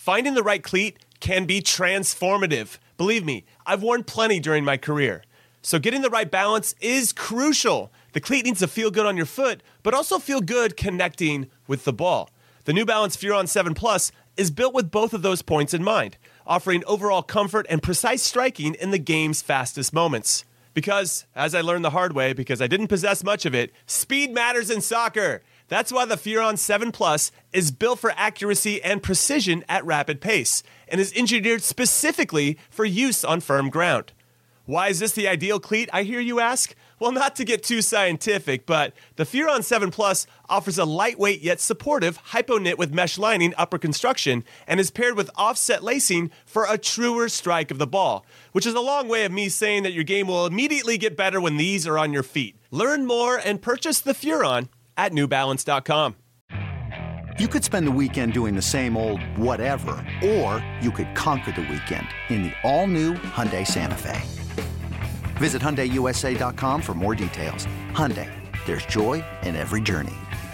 Finding the right cleat can be transformative. Believe me, I've worn plenty during my career. So getting the right balance is crucial. The cleat needs to feel good on your foot, but also feel good connecting with the ball. The New Balance Furon 7 Plus is built with both of those points in mind, offering overall comfort and precise striking in the game's fastest moments. Because, as I learned the hard way, because I didn't possess much of it, speed matters in soccer. That's why the Furon 7 Plus is built for accuracy and precision at rapid pace, and is engineered specifically for use on firm ground. Why is this the ideal cleat, I hear you ask? Well, not to get too scientific, but the Furon 7 Plus offers a lightweight yet supportive hypo-knit with mesh lining upper construction and is paired with offset lacing for a truer strike of the ball, which is a long way of me saying that your game will immediately get better when these are on your feet. Learn more and purchase the Furon at newbalance.com. You could spend the weekend doing the same old whatever, or you could conquer the weekend in the all-new Hyundai Santa Fe. Visit HyundaiUSA.com for more details. Hyundai, there's joy in every journey.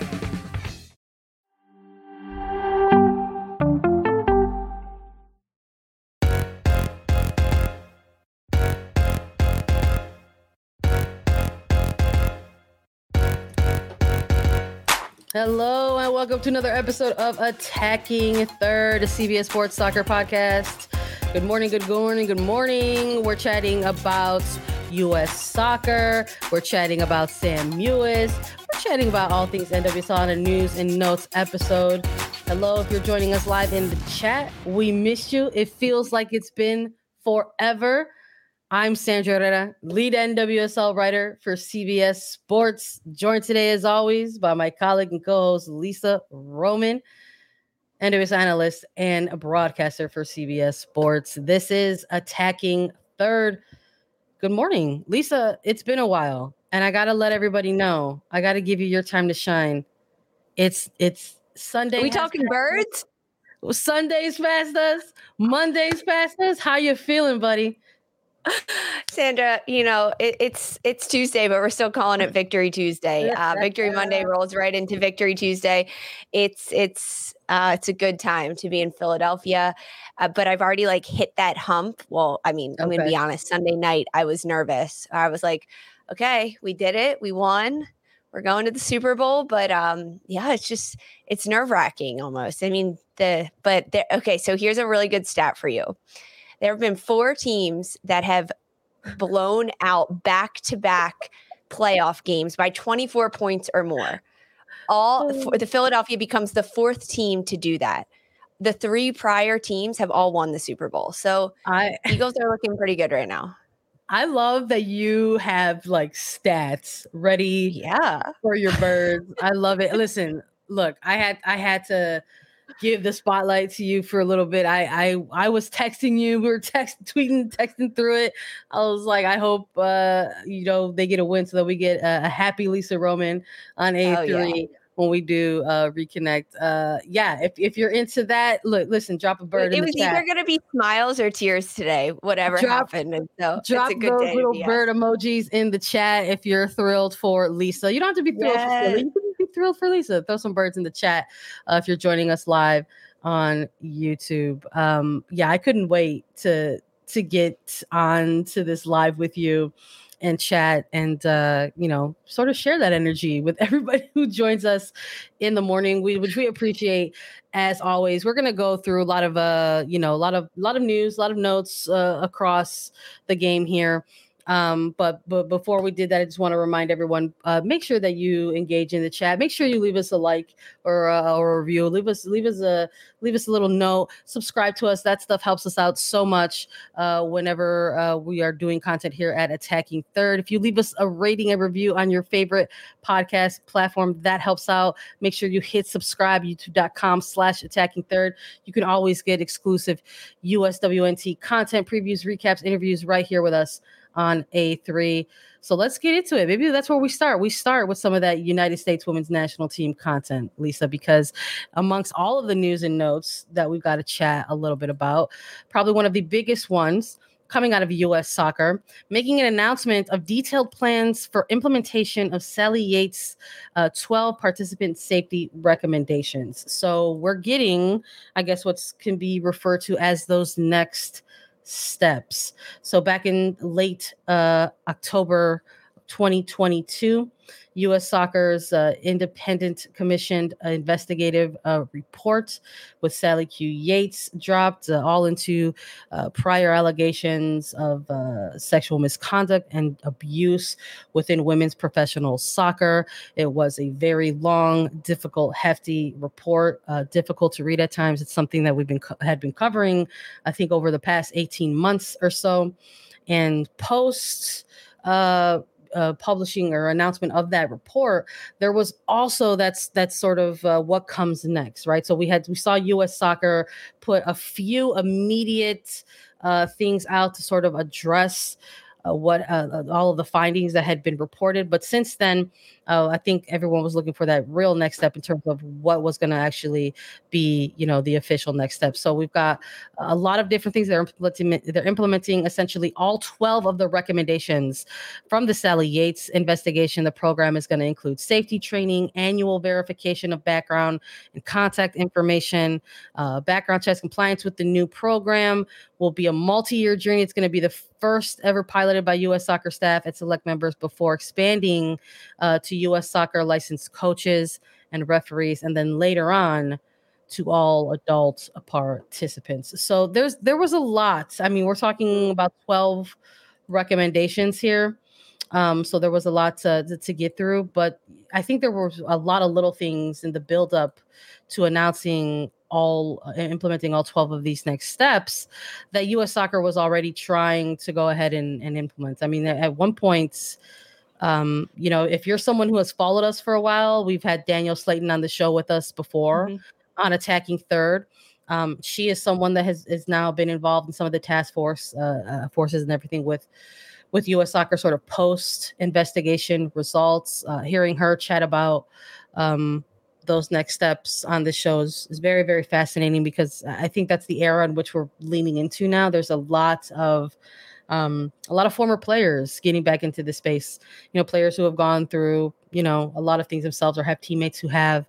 Hello and welcome to another episode of Attacking Third, a CBS Sports Soccer podcast. Good morning, good morning, good morning. We're chatting about U.S. soccer. We're chatting about Sam Mewis. We're chatting about all things NWSL on a news and notes episode. Hello, if you're joining us live in the chat, we missed you. It feels like it's been forever. I'm Sandra Herrera, lead NWSL writer for CBS Sports, joined today, as always, by my colleague and co-host, Lisa Roman, NWSL analyst and a broadcaster for CBS Sports. This is Attacking Third. Good morning, Lisa. It's been a while, and I got to let everybody know. I got to give you your time to shine. It's Sunday. Are we talking birds? Sunday's past us. Monday's past us. How you feeling, buddy? Sandra, you know, it's Tuesday, but we're still calling it Victory Tuesday. Victory Monday rolls right into Victory Tuesday. It's a good time to be in Philadelphia, but I've already hit that hump. Well, I mean, I'm going to be honest. Sunday night, I was nervous. I was like, okay, we did it. We won. We're going to the Super Bowl, but yeah, it's nerve wracking almost. I mean, okay. So here's a really good stat for you. There have been 4 teams that have blown out back-to-back playoff games by 24 points or more. The Philadelphia becomes the 4th team to do that. The 3 prior teams have all won the Super Bowl. So Eagles are looking pretty good right now. I love that you have stats ready for your birds. I love it. Listen, look, I had to give the spotlight to you for a little bit. I was texting you. We were texting through it. I was like, I hope they get a win so that we get a happy Lisa Roman on A3 when we do reconnect. If you're into that, listen, drop a bird in the chat. It was either going to be smiles or tears today, whatever happened. And so drop it's a good those little bird emojis in the chat if you're thrilled for Lisa. You don't have to be thrilled for Philly. You can be thrilled for Lisa. Throw some birds in the chat if you're joining us live on YouTube. I couldn't wait to get on to this live with you and chat and, sort of share that energy with everybody who joins us in the morning, which we appreciate as always. We're going to go through a lot of, a lot of news, a lot of notes across the game here. But before we did that, I just want to remind everyone, make sure that you engage in the chat. Make sure you leave us a like or a review. Leave us a little note. Subscribe to us. That stuff helps us out so much whenever we are doing content here at Attacking Third. If you leave us a rating and review on your favorite podcast platform, that helps out. Make sure you hit subscribe, youtube.com/Attacking Third. You can always get exclusive USWNT content, previews, recaps, interviews right here with us on A3. So let's get into it. Maybe that's where we start. We start with some of that United States Women's National Team content, Lisa, because amongst all of the news and notes that we've got to chat a little bit about, probably one of the biggest ones coming out of U.S. Soccer, making an announcement of detailed plans for implementation of Sally Yates' 12 participant safety recommendations. So we're getting, I guess, what can be referred to as those next steps. So back in late October 2022, U.S. Soccer's independent commissioned investigative report with Sally Q. Yates dropped all into prior allegations of sexual misconduct and abuse within women's professional soccer. It was a very long, difficult, hefty report, difficult to read at times. It's something that had been covering, I think, over the past 18 months or so. And post publishing or announcement of that report, there was also that's sort of what comes next, right? So we saw U.S. Soccer put a few immediate things out to sort of address what all of the findings that had been reported. But since then, I think everyone was looking for that real next step in terms of what was going to actually be, the official next step. So we've got a lot of different things they're implementing essentially all 12 of the recommendations from the Sally Yates investigation. The program is going to include safety training, annual verification of background and contact information, background checks. Compliance with the new program will be a multi-year journey. It's going to be the first ever piloted by U.S. Soccer staff and select members before expanding to U.S. Soccer licensed coaches and referees, and then later on to all adult participants. So there was a lot. I mean, we're talking about 12 recommendations here. So there was a lot to get through, but I think there were a lot of little things in the buildup to implementing all 12 of these next steps that U.S. Soccer was already trying to go ahead and implement. I mean, at one point, if you're someone who has followed us for a while, we've had Danielle Slayton on the show with us before on Attacking Third. She is someone that has now been involved in some of the task forces and everything with U.S. Soccer sort of post investigation results. Hearing her chat about those next steps on the shows is very, very fascinating, because I think that's the era in which we're leaning into now. There's a lot of former players getting back into the space, players who have gone through, a lot of things themselves or have teammates who have,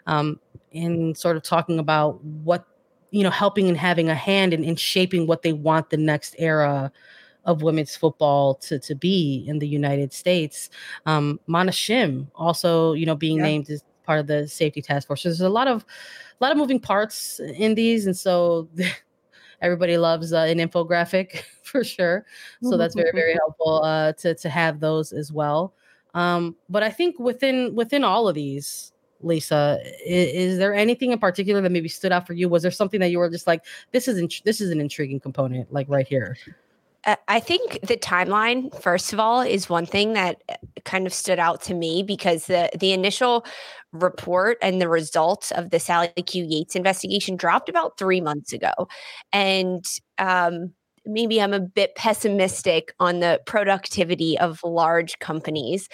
in sort of talking about what, helping and having a hand in shaping what they want the next era of women's football to be in the United States. Mana Shim also, being named as part of the safety task force. So there's a lot of moving parts in these. And so everybody loves an infographic for sure. So that's very, very helpful to have those as well. But I think within all of these, Lisa, is there anything in particular that maybe stood out for you? Was there something that you were just like, this is an intriguing component, like right here? I think the timeline, first of all, is one thing that kind of stood out to me, because the initial report and the results of the Sally Q. Yates investigation dropped about 3 months ago. And maybe I'm a bit pessimistic on the productivity of large companies.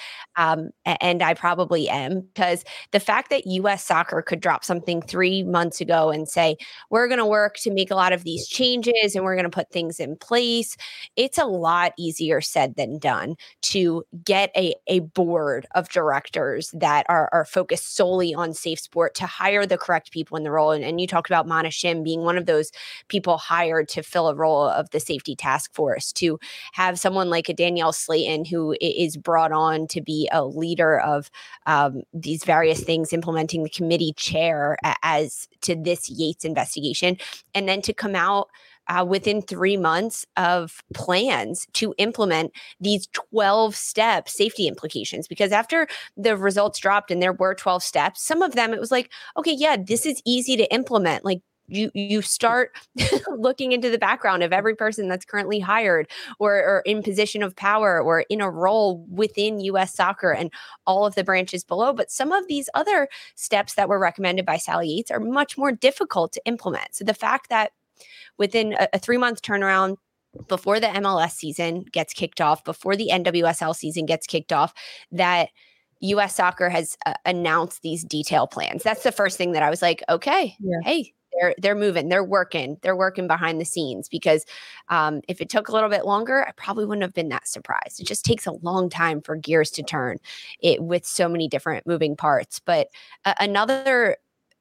And I probably am, because the fact that U.S. Soccer could drop something 3 months ago and say, we're going to work to make a lot of these changes and we're going to put things in place. It's a lot easier said than done to get a board of directors that are focused solely on safe sport, to hire the correct people in the role. And you talked about Mana Shim being one of those people hired to fill a role of the safety task force, to have someone like a Danielle Slayton who is brought on to be a leader of these various things, implementing the committee chair as to this Yates investigation, and then to come out within 3 months of plans to implement these 12-step safety implications. Because after the results dropped and there were 12 steps, some of them it was like, okay, yeah, this is easy to implement. Like, you start looking into the background of every person that's currently hired or in position of power or in a role within U.S. Soccer and all of the branches below. But some of these other steps that were recommended by Sally Yates are much more difficult to implement. So the fact that within a 3-month turnaround, before the MLS season gets kicked off, before the NWSL season gets kicked off, that U.S. Soccer has announced these detailed plans. That's the first thing that I was like, okay, hey, they're moving, they're working behind the scenes, because if it took a little bit longer, I probably wouldn't have been that surprised. It just takes a long time for gears to turn it with so many different moving parts. But another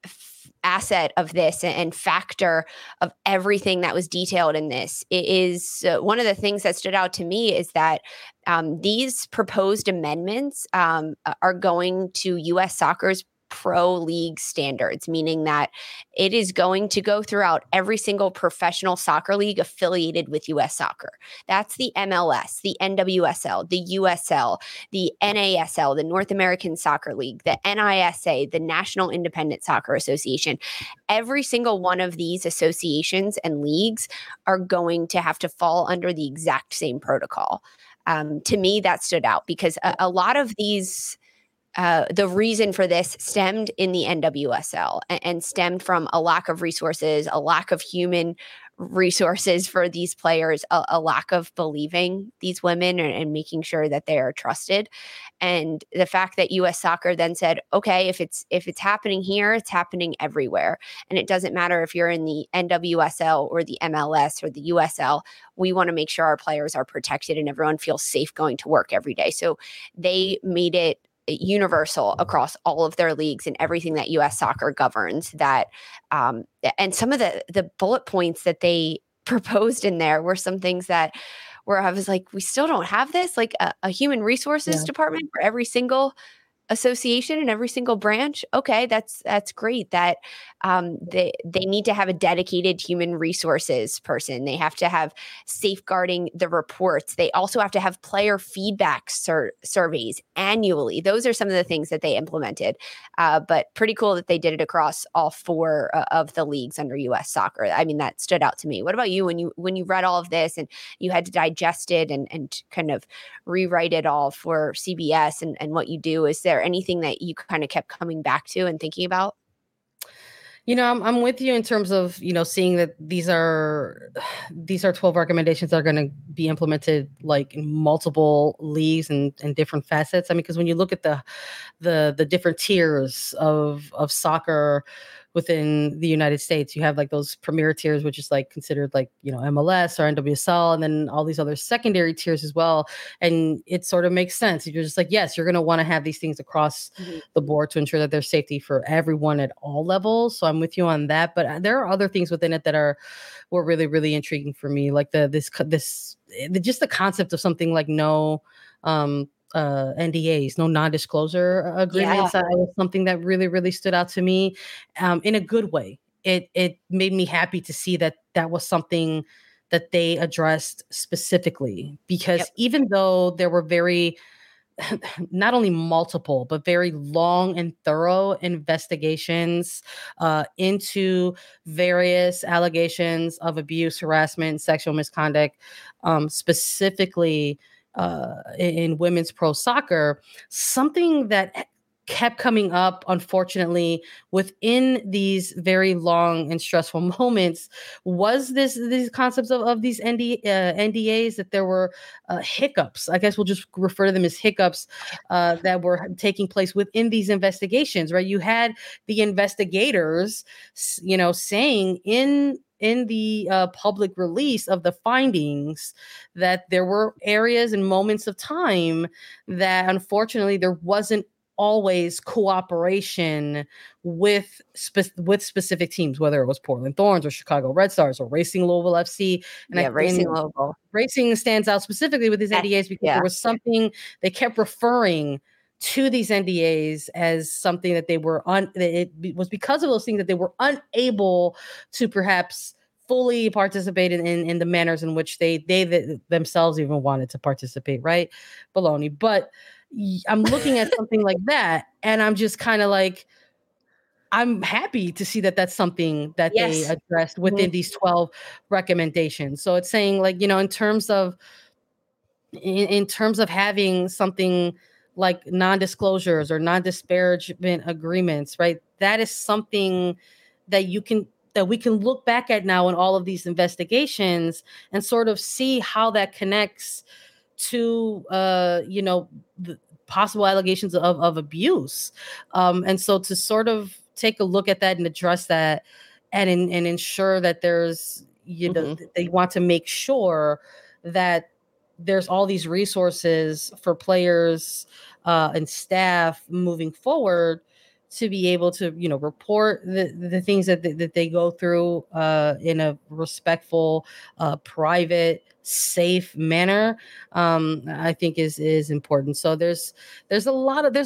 asset of this and factor of everything that was detailed in this is one of the things that stood out to me is that these proposed amendments are going to U.S. Soccer's pro league standards, meaning that it is going to go throughout every single professional soccer league affiliated with U.S. Soccer. That's the MLS, the NWSL, the USL, the NASL, the North American Soccer League, the NISA, the National Independent Soccer Association. Every single one of these associations and leagues are going to have to fall under the exact same protocol. To me, that stood out because a lot of these the reason for this stemmed in the NWSL and stemmed from a lack of resources, a lack of human resources for these players, a lack of believing these women and making sure that they are trusted. And the fact that US Soccer then said, okay, if it's happening here, it's happening everywhere. And it doesn't matter if you're in the NWSL or the MLS or the USL, we want to make sure our players are protected and everyone feels safe going to work every day. So they made it universal across all of their leagues and everything that US Soccer governs, that and some of the bullet points that they proposed in there were some things that where I was like, we still don't have this, like a human resources department for every single association and every single branch. Okay, that's great that they need to have a dedicated human resources person. They have to have safeguarding the reports. They also have to have player feedback surveys annually. Those are some of the things that they implemented. But pretty cool that they did it across all four of the leagues under US Soccer. I mean, that stood out to me. What about you when you read all of this and you had to digest it and kind of rewrite it all for CBS and what you do? Is there anything that you kind of kept coming back to and thinking about? I'm with you in terms of, seeing that these are 12 recommendations that are going to be implemented like in multiple leagues and different facets. I mean, because when you look at the different tiers of soccer within the United States, you have like those premier tiers, which is like considered like, MLS or NWSL, and then all these other secondary tiers as well. And it sort of makes sense. You're just like, yes, you're going to want to have these things across the board to ensure that there's safety for everyone at all levels. So I'm with you on that. But there are other things within it that were really, really intriguing for me. Like just the concept of something like no, NDAs, no non-disclosure agreements. That was something that really, really stood out to me in a good way. It made me happy to see that was something that they addressed specifically, because even though there were very, not only multiple, but very long and thorough investigations into various allegations of abuse, harassment, sexual misconduct, specifically in women's pro soccer, something that kept coming up, unfortunately, within these very long and stressful moments was these concepts of these NDAs, that there were hiccups. I guess we'll just refer to them as hiccups that were taking place within these investigations, right? You had the investigators, saying in the public release of the findings that there were areas and moments of time that unfortunately there wasn't always cooperation with specific teams, whether it was Portland Thorns or Chicago Red Stars or Racing Louisville FC. And Racing stands out specifically with these NDAs because there was something they kept referring to these NDAs as something that they were it was because of those things that they were unable to perhaps fully participate in the manners in which they themselves even wanted to participate, right? Baloney. But I'm looking at something like that, and I'm just kind of like, I'm happy to see that that's something that they addressed within these 12 recommendations. So it's saying, like, in terms of having something like non-disclosures or non-disparagement agreements, right? That is something that we can look back at now in all of these investigations and sort of see how that connects to the possible allegations of abuse. And so to sort of take a look at that and address that and ensure that there's, they want to make sure that there's all these resources for players and staff moving forward to be able to, report the things that they go through in a respectful, private, safe manner. I think is important. So there's a lot of, there's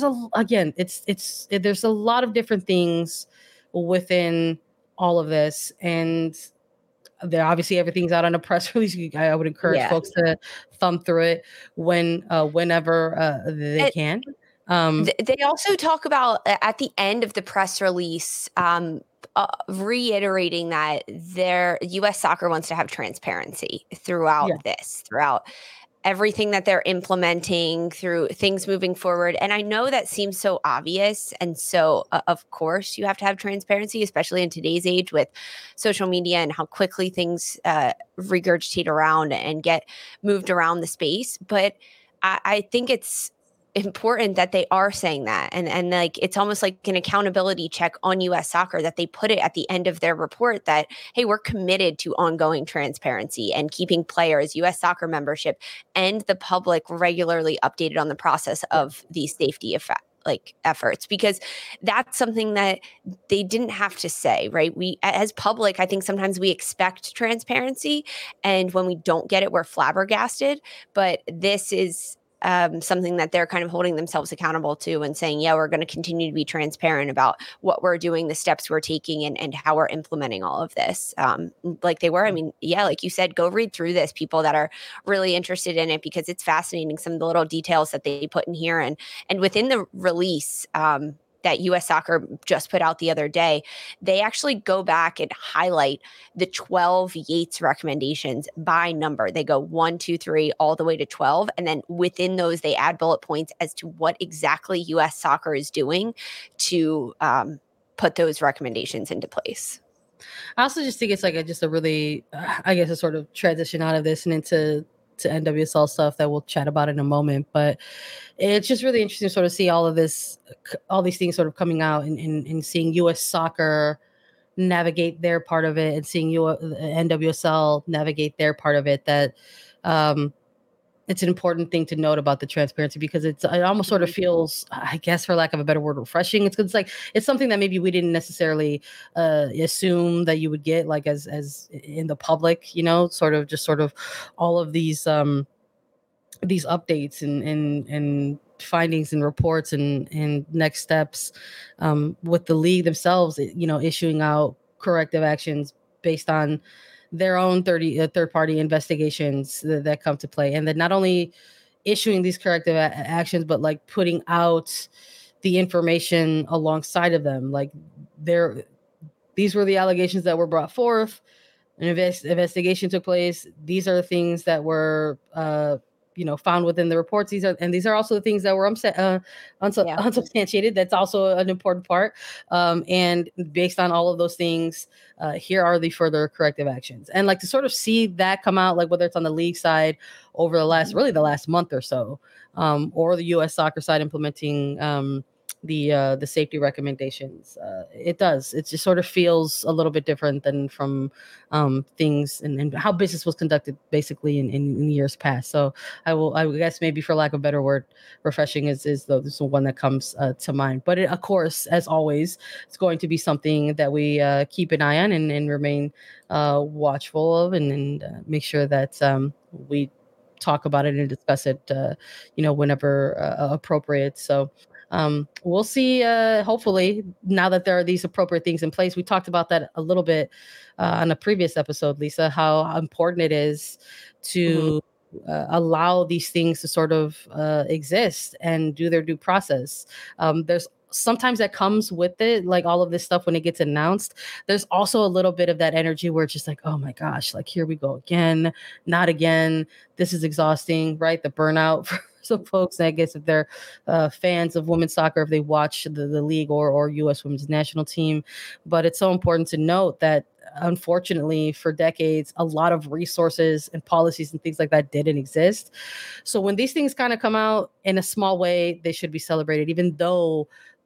a lot of different things within all of this, and there obviously everything's out on a press release. I would encourage folks to thumb through it whenever they can. They also talk about at the end of the press release, reiterating that their U.S. Soccer wants to have transparency throughout throughout everything that they're implementing, through things moving forward. And I know that seems so obvious. And so, of course, you have to have transparency, especially in today's age with social media and how quickly things regurgitate around and get moved around the space. But I think it's important that they are saying that, and like it's almost like an accountability check on US Soccer that they put it at the end of their report that, hey, we're committed to ongoing transparency and keeping players, US Soccer membership, and the public regularly updated on the process of these safety efforts, because that's something that they didn't have to say, right? We, as public, I think sometimes we expect transparency, and when we don't get it, we're flabbergasted. But this is something that they're kind of holding themselves accountable to and saying, yeah, we're going to continue to be transparent about what we're doing, the steps we're taking, and how we're implementing all of this. Like they were. I mean, yeah, like you said, go read through this, people that are really interested in it, because it's fascinating, some of the little details that they put in here. And within the release, that US Soccer just put out the other day, they actually go back and highlight the 12 Yates recommendations by number. They go 1, 2, 3, all the way to 12. And then within those, they add bullet points as to what exactly US Soccer is doing to put those recommendations into place. I also just think it's like just a really, I guess, a sort of transition out of this and into NWSL stuff that we'll chat about in a moment. But it's just really interesting to sort of see all these things sort of coming out and seeing US Soccer navigate their part of it, and seeing NWSL navigate their part of it. That it's an important thing to note about the transparency, because it almost sort of feels, I guess, for lack of a better word, refreshing. It's like it's something that maybe we didn't necessarily assume that you would get, like as in the public, sort of all of these updates and findings and reports and next steps with the league themselves, issuing out corrective actions based on their own third-party investigations that come to play. And then not only issuing these corrective actions, but like putting out the information alongside of them. Like these were the allegations that were brought forth. An investigation took place. These are the things that were found within the reports. These are also the things that were unsubstantiated. That's also an important part. And based on all of those things, here are the further corrective actions. And like to sort of see that come out, like whether it's on the league side over the last month or so, or the US Soccer side implementing the safety recommendations. It just sort of feels a little bit different than from things and how business was conducted basically in years past. So I guess maybe for lack of a better word, refreshing is the one that comes to mind. But of course, as always, it's going to be something that we keep an eye on and remain watchful of, and make sure that we talk about it and discuss it, whenever appropriate. So we'll see, hopefully, now that there are these appropriate things in place. We talked about that a little bit on a previous episode, Lisa, how important it is to allow these things to sort of exist and do their due process. There's sometimes that comes with it, like all of this stuff when it gets announced. There's also a little bit of that energy where it's just like, oh my gosh, like here we go again, not again. This is exhausting, right? The burnout for some folks, I guess, if they're fans of women's soccer, if they watch the league or U.S. women's national team. But it's so important to note that, unfortunately, for decades, a lot of resources and policies and things like that didn't exist. So when these things kind of come out in a small way, they should be celebrated, even though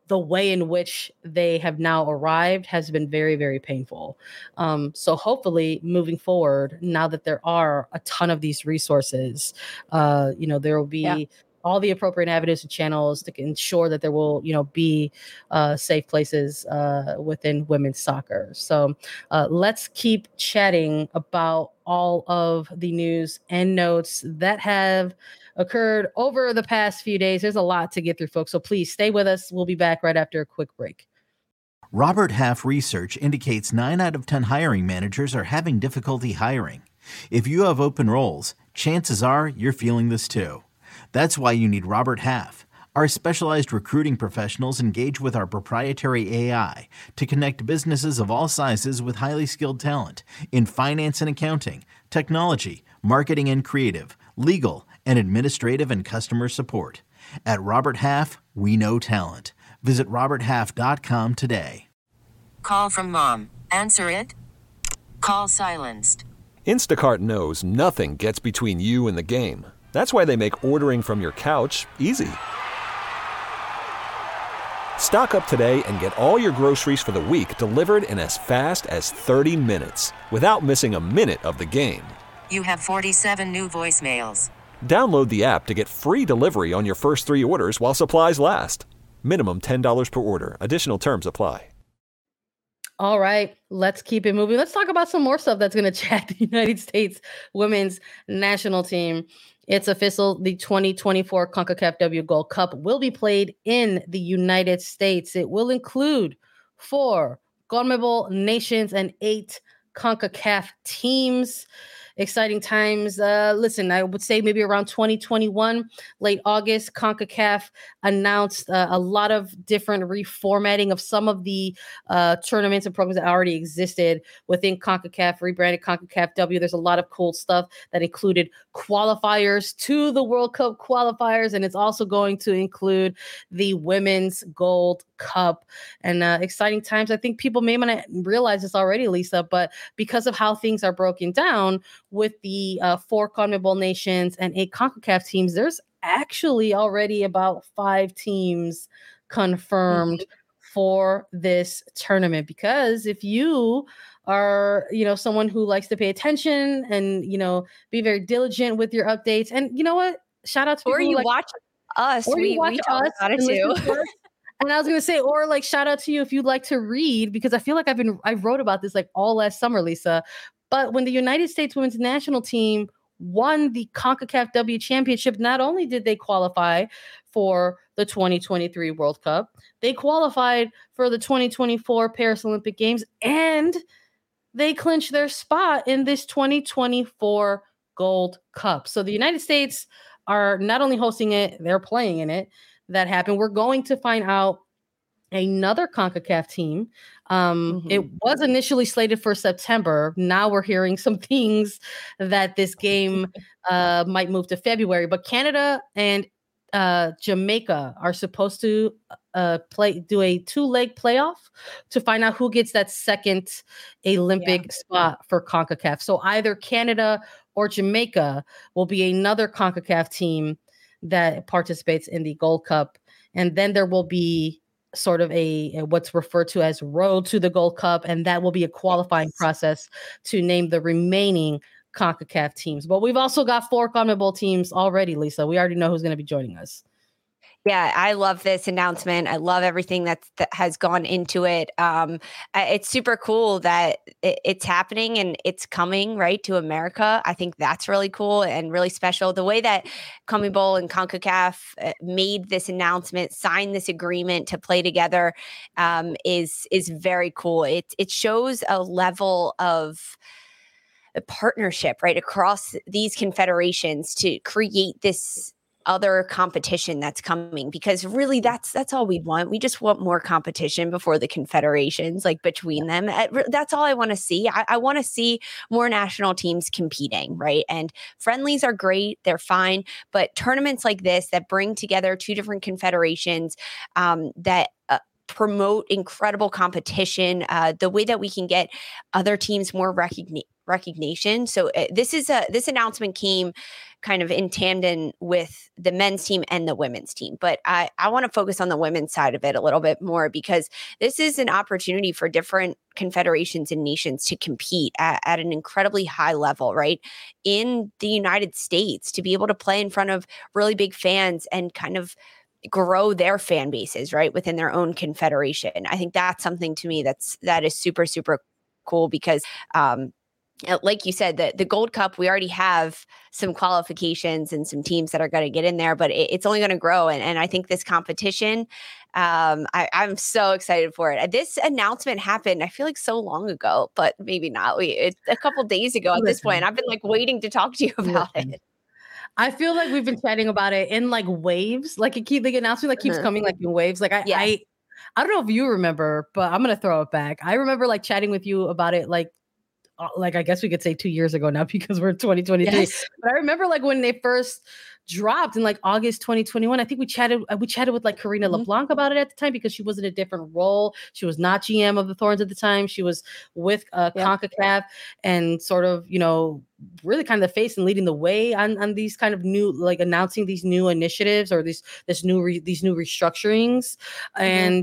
the way in which they have now arrived has been very, very painful. So hopefully moving forward, now that there are a ton of these resources, there will be all the appropriate avenues and channels to ensure that there will, be safe places within women's soccer. So let's keep chatting about all of the news and notes that have occurred over the past few days. There's a lot to get through, folks. So please stay with us. We'll be back right after a quick break. Robert Half research indicates 9 out of 10 hiring managers are having difficulty hiring. If you have open roles, chances are you're feeling this too. That's why you need Robert Half. Our specialized recruiting professionals engage with our proprietary AI to connect businesses of all sizes with highly skilled talent in finance and accounting, technology, marketing and creative, legal, and administrative and customer support. At Robert Half, we know talent. Visit roberthalf.com today. Call from mom. Answer it. Call silenced. Instacart knows nothing gets between you and the game. That's why they make ordering from your couch easy. Stock up today and get all your groceries for the week delivered in as fast as 30 minutes without missing a minute of the game. You have 47 new voicemails. Download the app to get free delivery on your first 3 orders while supplies last. Minimum $10 per order. Additional terms apply. All right, let's keep it moving. Let's talk about some more stuff that's going to chat the United States women's national team. It's official. The 2024 CONCACAF W Gold Cup will be played in the United States. It will include 4 CONMEBOL nations and 8 CONCACAF teams. Exciting times. Listen, I would say maybe around 2021, late August, CONCACAF announced a lot of different reformatting of some of the tournaments and programs that already existed within CONCACAF, rebranded CONCACAF W. There's a lot of cool stuff that included qualifiers to the World Cup qualifiers, and it's also going to include the Women's Gold Cup. And exciting times. I think people may not realize this already, Lisa, but because of how things are broken down with the 4 CONMEBOL nations and 8 CONCACAF teams, there's actually already about 5 teams confirmed for this tournament. Because if you are, someone who likes to pay attention and, be very diligent with your updates, and you know what? Shout out to or you watch us. We talk about it too. And I was going to say, or shout out to you if you'd like to read, because I feel like I wrote about this all last summer, Lisa. But when the United States women's national team won the CONCACAF W Championship, not only did they qualify for the 2023 World Cup, they qualified for the 2024 Paris Olympic Games, and they clinched their spot in this 2024 Gold Cup. So the United States are not only hosting it, they're playing in it. That happened. We're going to find out another CONCACAF team. It was initially slated for September. Now we're hearing some things that this game might move to February. But Canada and Jamaica are supposed to do a 2-leg playoff to find out who gets that second Olympic spot for CONCACAF. So either Canada or Jamaica will be another CONCACAF team that participates in the Gold Cup. And then there will be sort of a what's referred to as road to the Gold Cup, and that will be a qualifying process to name the remaining CONCACAF teams. But we've also got 4 CONMEBOL teams already, Lisa. We already know who's going to be joining us. Yeah, I love this announcement. I love everything that has gone into it. It's super cool that it's happening and it's coming right to America. I think that's really cool and really special. The way that CONMEBOL and CONCACAF made this announcement, signed this agreement to play together, is very cool. It shows a level of a partnership right across these confederations to create this other competition that's coming, because really that's all we want. We just want more competition before the confederations, between them. That's all I want to see. I want to see more national teams competing, right? And friendlies are great. They're fine. But tournaments like this that bring together 2 different confederations that promote incredible competition, the way that we can get other teams more recognition. So this announcement came kind of in tandem with the men's team and the women's team. But I want to focus on the women's side of it a little bit more, because this is an opportunity for different confederations and nations to compete at an incredibly high level, right? In the United States, to be able to play in front of really big fans and kind of grow their fan bases, right, within their own confederation. I think that's something to me that is super, super cool, because like you said, the Gold Cup, we already have some qualifications and some teams that are going to get in there, but it's only going to grow. And I think this competition, I'm so excited for it. This announcement happened, I feel like, so long ago, but maybe not. A couple days ago at this point. I've been like waiting to talk to you about it. I feel like we've been chatting about it in like waves. Like the announcement like keeps coming like in waves. Like I don't know if you remember, but I'm gonna throw it back. I remember like chatting with you about it like I guess we could say 2 years ago now, because we're in 2023. Yes. But I remember like when they first dropped in like August 2021. I think we chatted with like Karina LeBlanc about it at the time, because she was in a different role. She was not GM of the Thorns at the time. She was with CONCACAF and sort of, really kind of the face and leading the way on these kind of new, like announcing these new initiatives or these new restructurings. And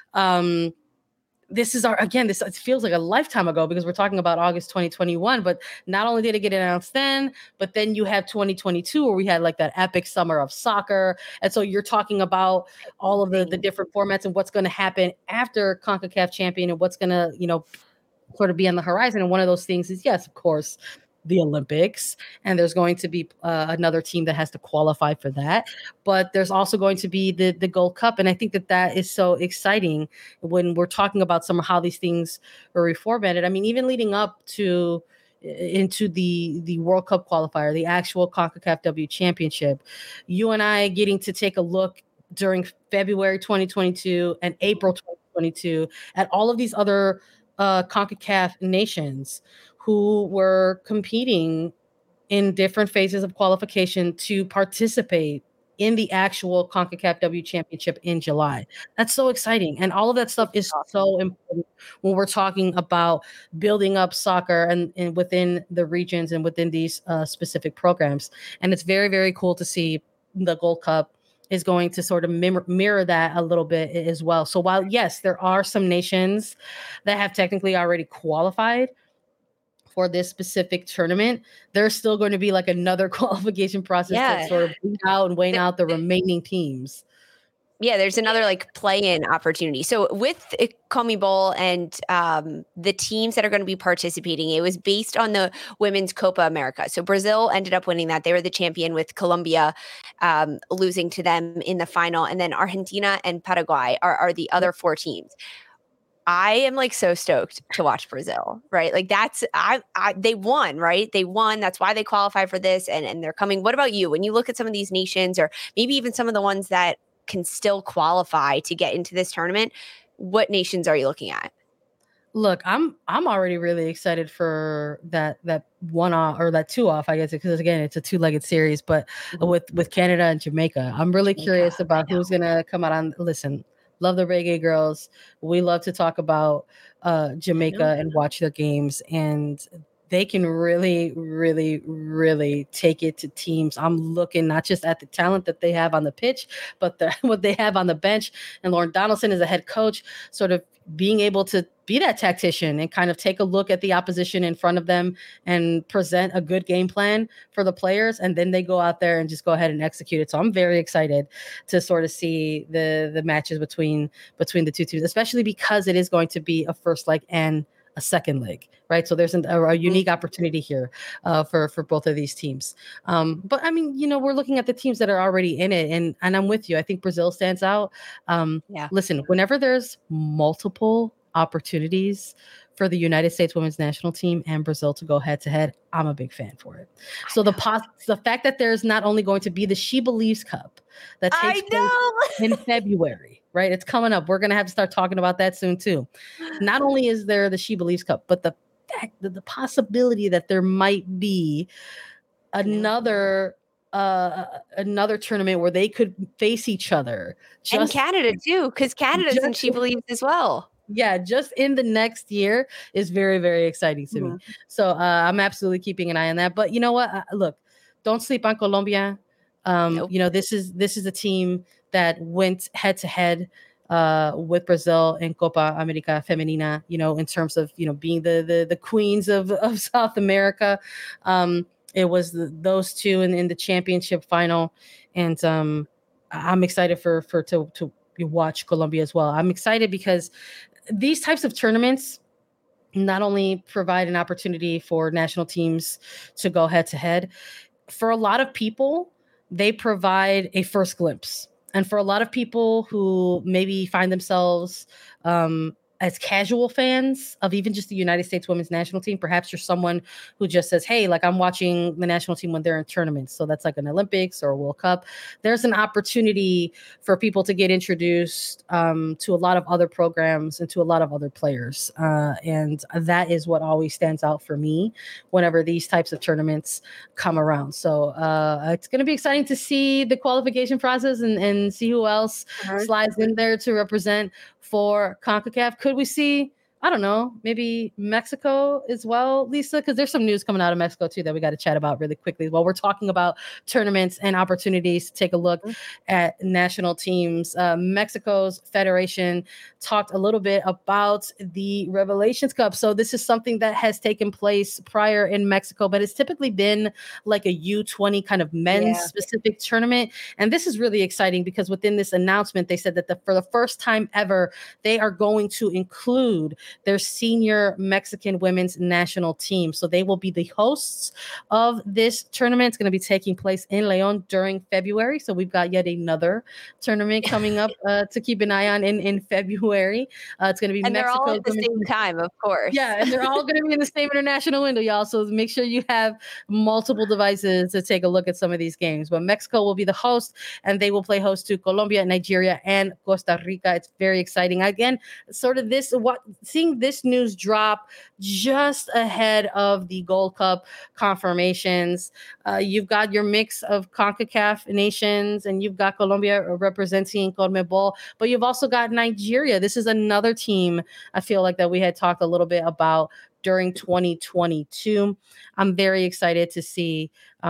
this is it feels like a lifetime ago, because we're talking about August 2021, but not only did it get announced then, but then you have 2022 where we had like that epic summer of soccer. And so you're talking about all of the different formats and what's going to happen after CONCACAF champion and what's going to, sort of be on the horizon. And one of those things is, yes, of course, the Olympics, and there's going to be another team that has to qualify for that, but there's also going to be the Gold Cup. And I think that is so exciting when we're talking about how these things are reformatted. I mean, even leading up to into the World Cup qualifier, the actual CONCACAF W Championship, you and I getting to take a look during February 2022 and April 2022 at all of these other CONCACAF nations who were competing in different phases of qualification to participate in the actual CONCACAF W Championship in July. That's so exciting. And all of that stuff is so important when we're talking about building up soccer and within the regions and within these specific programs. And it's very, very cool to see the Gold Cup is going to sort of mirror that a little bit as well. So while, yes, there are some nations that have technically already qualified for this specific tournament, there's still going to be like another qualification process to sort of weed out and weighing out the remaining teams. Yeah, there's another like play-in opportunity. So with CONMEBOL and the teams that are going to be participating, it was based on the Women's Copa America. So Brazil ended up winning that. They were the champion, with Colombia losing to them in the final. And then Argentina and Paraguay are the other four teams. I am like so stoked to watch Brazil, right? Like they won, right? They won. That's why they qualify for this, and they're coming. What about you? When you look at some of these nations, or maybe even some of the ones that can still qualify to get into this tournament, what nations are you looking at? Look, I'm already really excited for that one off, or that two off, I guess, because again, it's a two-legged series, but with Canada and Jamaica. I'm really curious about who's gonna come out on. Listen, love the Reggae Girls. We love to talk about Jamaica and watch their games, and they can really, really, really take it to teams. I'm looking not just at the talent that they have on the pitch, but what they have on the bench. And Lauren Donaldson is a head coach, sort of being able to be that tactician and kind of take a look at the opposition in front of them and present a good game plan for the players. And then they go out there and just go ahead and execute it. So I'm very excited to sort of see the matches between the two teams, especially because it is going to be a first leg and a second leg, right? So there's a unique opportunity here for both of these teams. But I mean, we're looking at the teams that are already in it, and I'm with you. I think Brazil stands out. Listen, whenever there's multiple opportunities for the United States women's national team and Brazil to go head to head, I'm a big fan for it. So the fact that there's not only going to be the She Believes Cup that takes place in February, right? It's coming up. We're going to have to start talking about that soon too. Not only is there the She Believes Cup, but the fact that the possibility that there might be another tournament where they could face each other. And Canada too, because Canada's in She Believes as well. Yeah, just in the next year is very, very exciting to me. So I'm absolutely keeping an eye on that. But you know what? Look, don't sleep on Colombia. Nope. You know, this is a team that went head to head with Brazil in Copa America Femenina, you know, in terms of, you know, being the queens of South America. It was those two in the championship final. And I'm excited to watch Colombia as well. I'm excited because these types of tournaments not only provide an opportunity for national teams to go head to head, for a lot of people, they provide a first glimpse. And for a lot of people who maybe find themselves as casual fans of even just the United States women's national team, perhaps you're someone who just says, hey, like I'm watching the national team when they're in tournaments. So that's like an Olympics or a World Cup. There's an opportunity for people to get introduced to a lot of other programs and to a lot of other players. And that is what always stands out for me whenever these types of tournaments come around. So it's going to be exciting to see the qualification process and see who else slides in there to represent for CONCACAF. Could we see, I don't know, maybe Mexico as well, Lisa? Because there's some news coming out of Mexico too that we got to chat about really quickly while we're talking about tournaments and opportunities to take a look at national teams. Mexico's federation talked a little bit about the Revelations Cup. So this is something that has taken place prior in Mexico, but it's typically been like a U20 kind of men's specific tournament. And this is really exciting because within this announcement, they said that for the first time ever, they are going to include their senior Mexican women's national team. So they will be the hosts of this tournament. It's going to be taking place in Leon during February. So we've got yet another tournament coming up to keep an eye on in February. It's going to be and Mexico. They're all at the same time, of course. Yeah, and they're all going to be in the same international window, y'all. So make sure you have multiple devices to take a look at some of these games. But Mexico will be the host, and they will play host to Colombia, Nigeria, and Costa Rica. It's very exciting. Again, sort of seeing this news drop just ahead of the Gold Cup confirmations. You've got your mix of CONCACAF nations, and you've got Colombia representing CONMEBOL, but you've also got Nigeria. This is another team I feel like that we had talked a little bit about during 2022. I'm very excited to see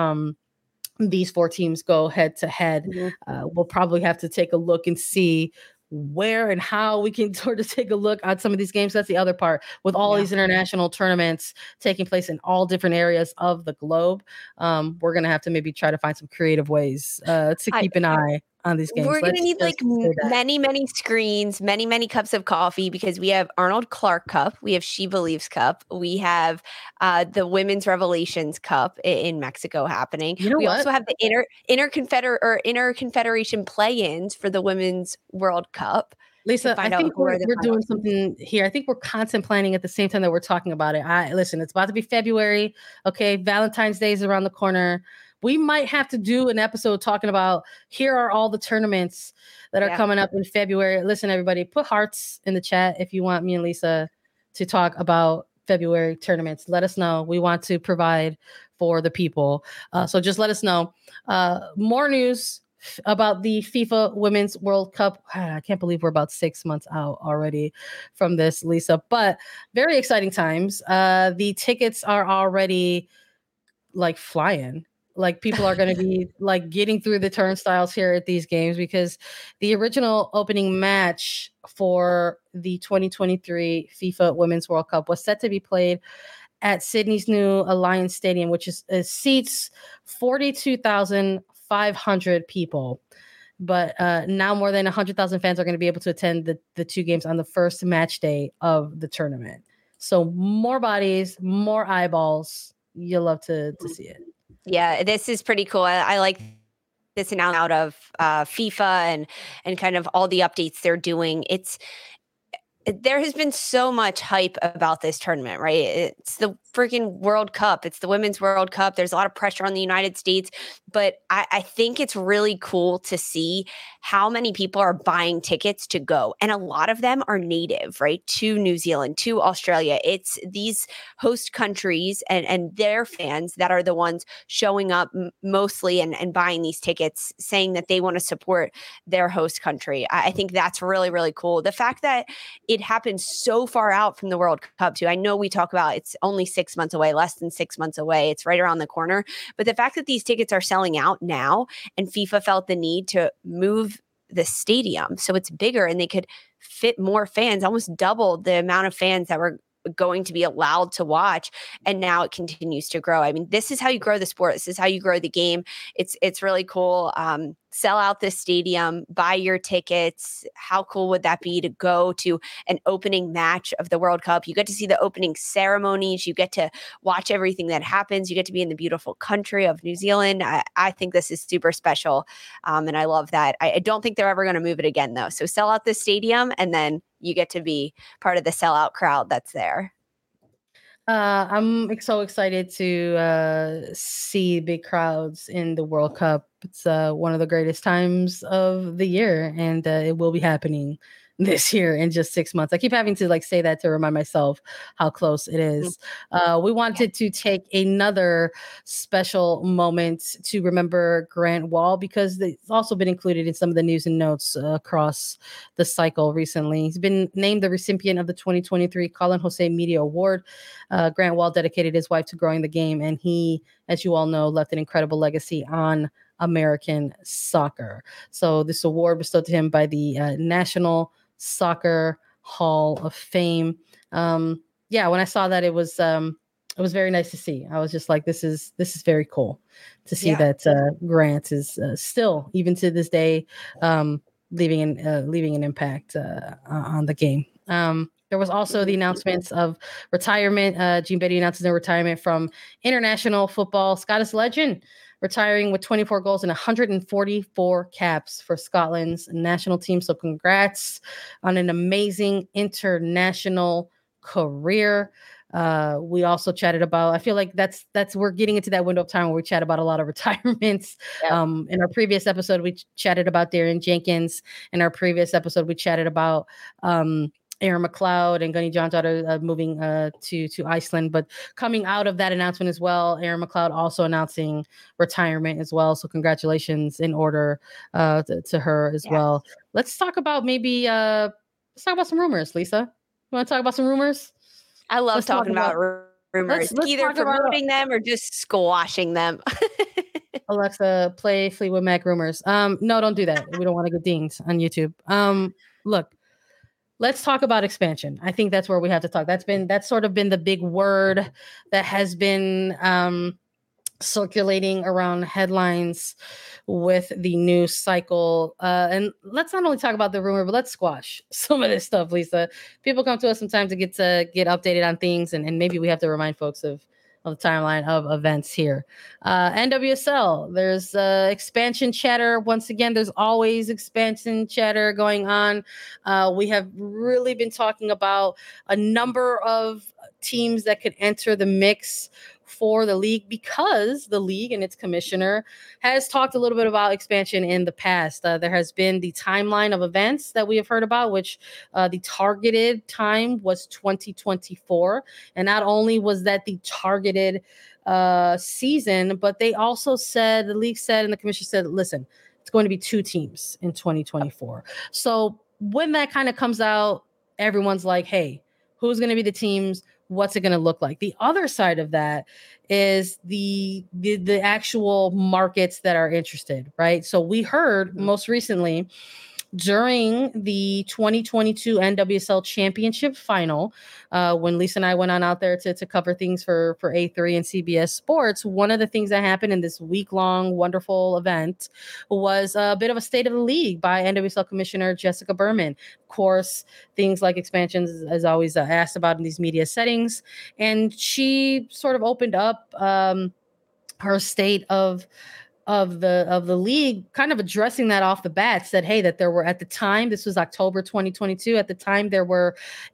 these four teams go head to head. We'll probably have to take a look and see where and how we can sort of take a look at some of these games. That's the other part with all these international tournaments taking place in all different areas of the globe. We're going to have to maybe try to find some creative ways to keep an eye on these games. We're going to need like many screens, many cups of coffee, because we have Arnold Clark Cup, we have She Believes Cup, we have the Women's Revelations Cup in Mexico happening. We also have the inter-confederation play-ins for the Women's World Cup. Lisa, I think we're doing something here. I think we're contemplating at the same time that we're talking about it. Listen, it's about to be February. Okay, Valentine's Day is around the corner. We might have to do an episode talking about here are all the tournaments that are coming up in February. Listen, everybody, put hearts in the chat if you want me and Lisa to talk about February tournaments. Let us know. We want to provide for the people. So just let us know. More news about the FIFA Women's World Cup. I can't believe we're about 6 months out already from this, Lisa, but very exciting times. The tickets are already like flying. Like people are going to be like getting through the turnstiles here at these games, because the original opening match for the 2023 FIFA Women's World Cup was set to be played at Sydney's new Alliance Stadium, which seats 42,500 people. But now more than 100,000 fans are going to be able to attend the two games on the first match day of the tournament. So more bodies, more eyeballs. You'll love to see it. Yeah, this is pretty cool. I like this announcement out of FIFA and kind of all the updates they're doing. There has been so much hype about this tournament, right? It's the freaking World Cup. It's the Women's World Cup. There's a lot of pressure on the United States, but I think it's really cool to see how many people are buying tickets to go. And a lot of them are native, right, to New Zealand, to Australia. It's these host countries and their fans that are the ones showing up mostly and buying these tickets, saying that they want to support their host country. I think that's really, really cool. The fact that it happens so far out from the World Cup too. I know we talk about it's only 6 months away, less than 6 months away. It's right around the corner. But the fact that these tickets are selling out now and FIFA felt the need to move the stadium so it's bigger and they could fit more fans, almost double the amount of fans that were going to be allowed to watch, and now it continues to grow. I mean, this is how you grow the sport. This is how you grow the game. It's really cool. Sell out this stadium, buy your tickets. How cool would that be to go to an opening match of the World Cup? You get to see the opening ceremonies. You get to watch everything that happens. You get to be in the beautiful country of New Zealand. I think this is super special, and I love that. I don't think they're ever going to move it again, though. So sell out this stadium, and then you get to be part of the sellout crowd that's there. I'm so excited to see big crowds in the World Cup. It's one of the greatest times of the year, and it will be happening this year in just 6 months. I keep having to say that to remind myself how close it is. We wanted to take another special moment to remember Grant Wahl, because it's also been included in some of the news and notes across the cycle recently. He's been named the recipient of the 2023 Colin Jose Media Award. Grant Wahl dedicated his life to growing the game, and he, as you all know, left an incredible legacy on American soccer. So this award bestowed to him by the National Soccer Hall of Fame. When I saw that, it was very nice to see. I was just like, this is very cool to see that Grant is still, even to this day, leaving an impact on the game. There was also the announcements of retirement. Gene Betty announces their retirement from international football. Scottish legend retiring with 24 goals and 144 caps for Scotland's national team. So congrats on an amazing international career. We also chatted about, I feel like that's we're getting into that window of time where we chat about a lot of retirements. In our previous episode, we chatted about Darren Jenkins. In our previous episode, we chatted about Aaron McLeod and Gunny John's daughter moving to Iceland. But coming out of that announcement as well, Aaron McLeod also announcing retirement as well. So congratulations in order to her as well. Let's talk about some rumors, Lisa. You want to talk about some rumors? I love talking about rumors, either promoting them or just squashing them. Alexa, play Fleetwood Mac rumors. No, don't do that. We don't want to get dinged on YouTube. Look. Let's talk about expansion. I think that's where we have to talk. That's sort of been the big word that has been circulating around headlines with the news cycle. And let's not only talk about the rumor, but let's squash some of this stuff, Lisa. People come to us sometimes to get updated on things, and maybe we have to remind folks of the timeline of events here. NWSL, there's expansion chatter. Once again, there's always expansion chatter going on. We have really been talking about a number of teams that could enter the mix for the league, because the league and its commissioner has talked a little bit about expansion in the past. There has been the timeline of events that we have heard about, which the targeted time was 2024. And not only was that the targeted season, but they also said, the league said, and the commission said, listen, it's going to be 2 teams in 2024. So when that kind of comes out, everyone's like, hey, who's going to be the teams? What's it going to look like? The other side of that is the actual markets that are interested, right? So we heard most recently during the 2022 NWSL Championship final, when Lisa and I went on out there to cover things for A3 and CBS Sports, one of the things that happened in this week-long wonderful event was a bit of a state of the league by NWSL Commissioner Jessica Berman. Of course, things like expansions is always asked about in these media settings, and she sort of opened up her state of of the league kind of addressing that off the bat, said, hey, that there were, at the time, this was October 2022, at the time there were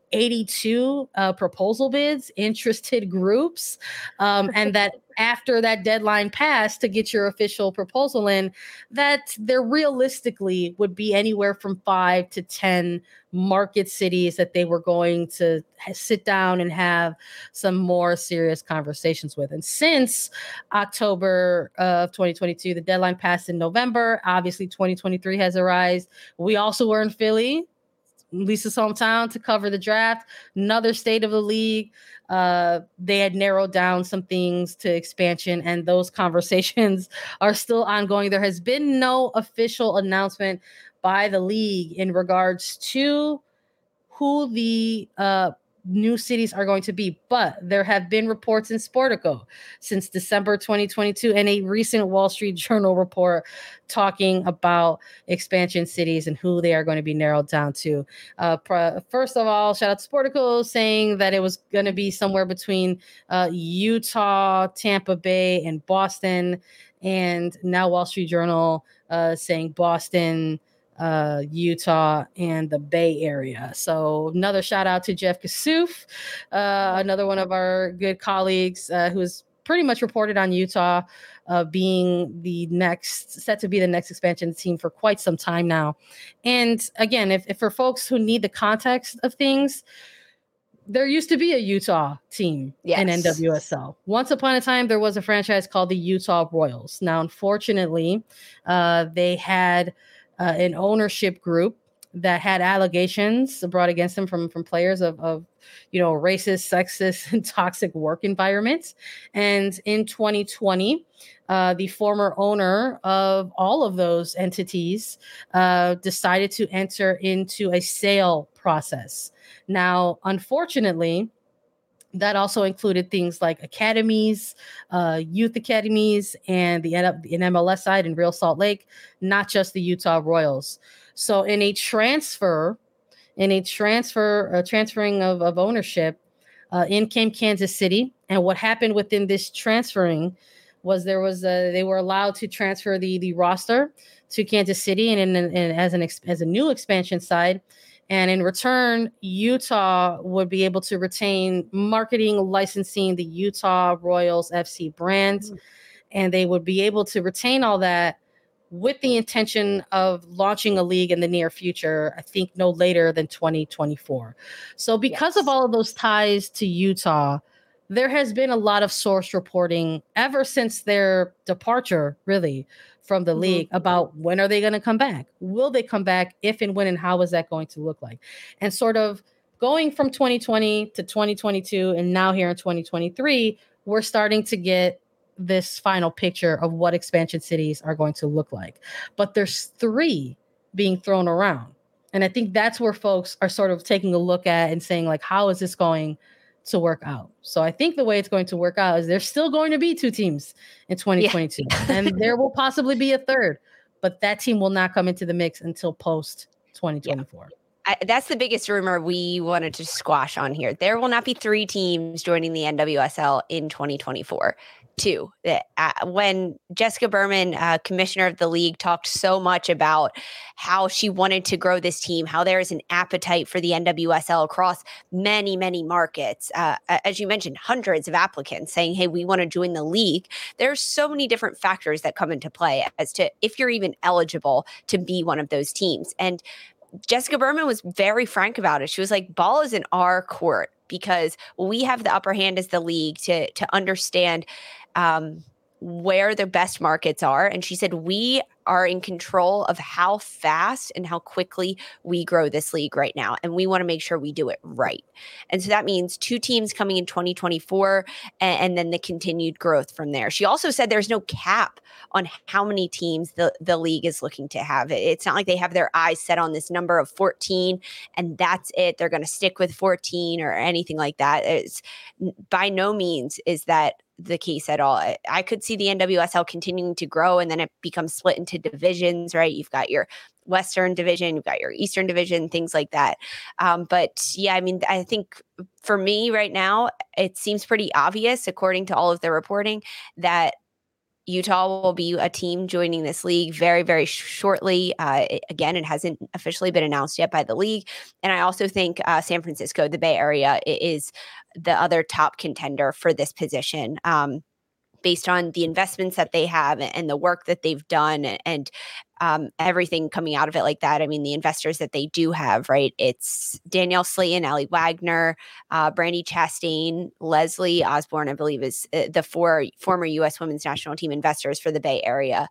82 proposal bids, interested groups, and that after that deadline passed to get your official proposal in, that there realistically would be anywhere from 5 to 10 market cities that they were going to sit down and have some more serious conversations with. And since October of 2022, the deadline passed in November. Obviously, 2023 has arisen. We also were in Philly, Lisa's hometown, to cover the draft, another state of the league. They had narrowed down some things to expansion, and those conversations are still ongoing. There has been no official announcement by the league in regards to who the new cities are going to be, but there have been reports in Sportico since December 2022 and a recent Wall Street Journal report talking about expansion cities and who they are going to be narrowed down to. First of all, shout out to Sportico saying that it was going to be somewhere between Utah, Tampa Bay, and Boston, and now Wall Street Journal saying Boston, Utah, and the Bay Area. So another shout out to Jeff Kassouf, another one of our good colleagues who's pretty much reported on Utah being set to be the next expansion team for quite some time now. And again, if for folks who need the context of things, there used to be a Utah team in NWSL. Once upon a time, there was a franchise called the Utah Royals. Now, unfortunately, they had an ownership group that had allegations brought against them from players of racist, sexist, and toxic work environments. And in 2020, the former owner of all of those entities decided to enter into a sale process. Now, unfortunately, that also included things like academies, youth academies, and the MLS side in Real Salt Lake, not just the Utah Royals. So in a transferring of ownership, in came Kansas City. And what happened within this transferring was they were allowed to transfer the roster to Kansas City and as a new expansion side. And in return, Utah would be able to retain marketing, licensing the Utah Royals FC brand. And they would be able to retain all that with the intention of launching a league in the near future, I think no later than 2024. So because of all of those ties to Utah, there has been a lot of source reporting ever since their departure, really, from the league about when are they going to come back? Will they come back? If and when, and how is that going to look like? And sort of going from 2020 to 2022 and now here in 2023, we're starting to get this final picture of what expansion cities are going to look like. But there's 3 being thrown around. And I think that's where folks are sort of taking a look at and saying, like, how is this going to work out? So I think the way it's going to work out is there's still going to be 2 teams in 2022 and there will possibly be a third, but that team will not come into the mix until post 2024. That's the biggest rumor we wanted to squash on here. There will not be 3 teams joining the NWSL in 2024. 2. When Jessica Berman, commissioner of the league, talked so much about how she wanted to grow this team, how there is an appetite for the NWSL across many, many markets. As you mentioned, hundreds of applicants saying, hey, we want to join the league. There's so many different factors that come into play as to if you're even eligible to be one of those teams. And Jessica Berman was very frank about it. She was like, ball is in our court because we have the upper hand as the league to understand where the best markets are. And she said, we are in control of how fast and how quickly we grow this league right now. And we want to make sure we do it right. And so that means 2 teams coming in 2024 and then the continued growth from there. She also said there's no cap on how many teams the league is looking to have. It's not like they have their eyes set on this number of 14 and that's it. They're going to stick with 14 or anything like that. It's by no means is that the case at all. I could see the NWSL continuing to grow and then it becomes split into divisions, right? You've got your Western division, you've got your Eastern division, things like that. But yeah, I mean, I think for me right now, it seems pretty obvious, according to all of the reporting, that Utah will be a team joining this league very, very shortly. Again, it hasn't officially been announced yet by the league. And I also think San Francisco, the Bay Area, is the other top contender for this position. Based on the investments that they have and the work that they've done and everything coming out of it like that. I mean, the investors that they do have, right? It's Danielle Slayton, Allie Wagner, Brandy Chastain, Leslie Osborne, I believe is the four former U.S. women's national team investors for the Bay Area.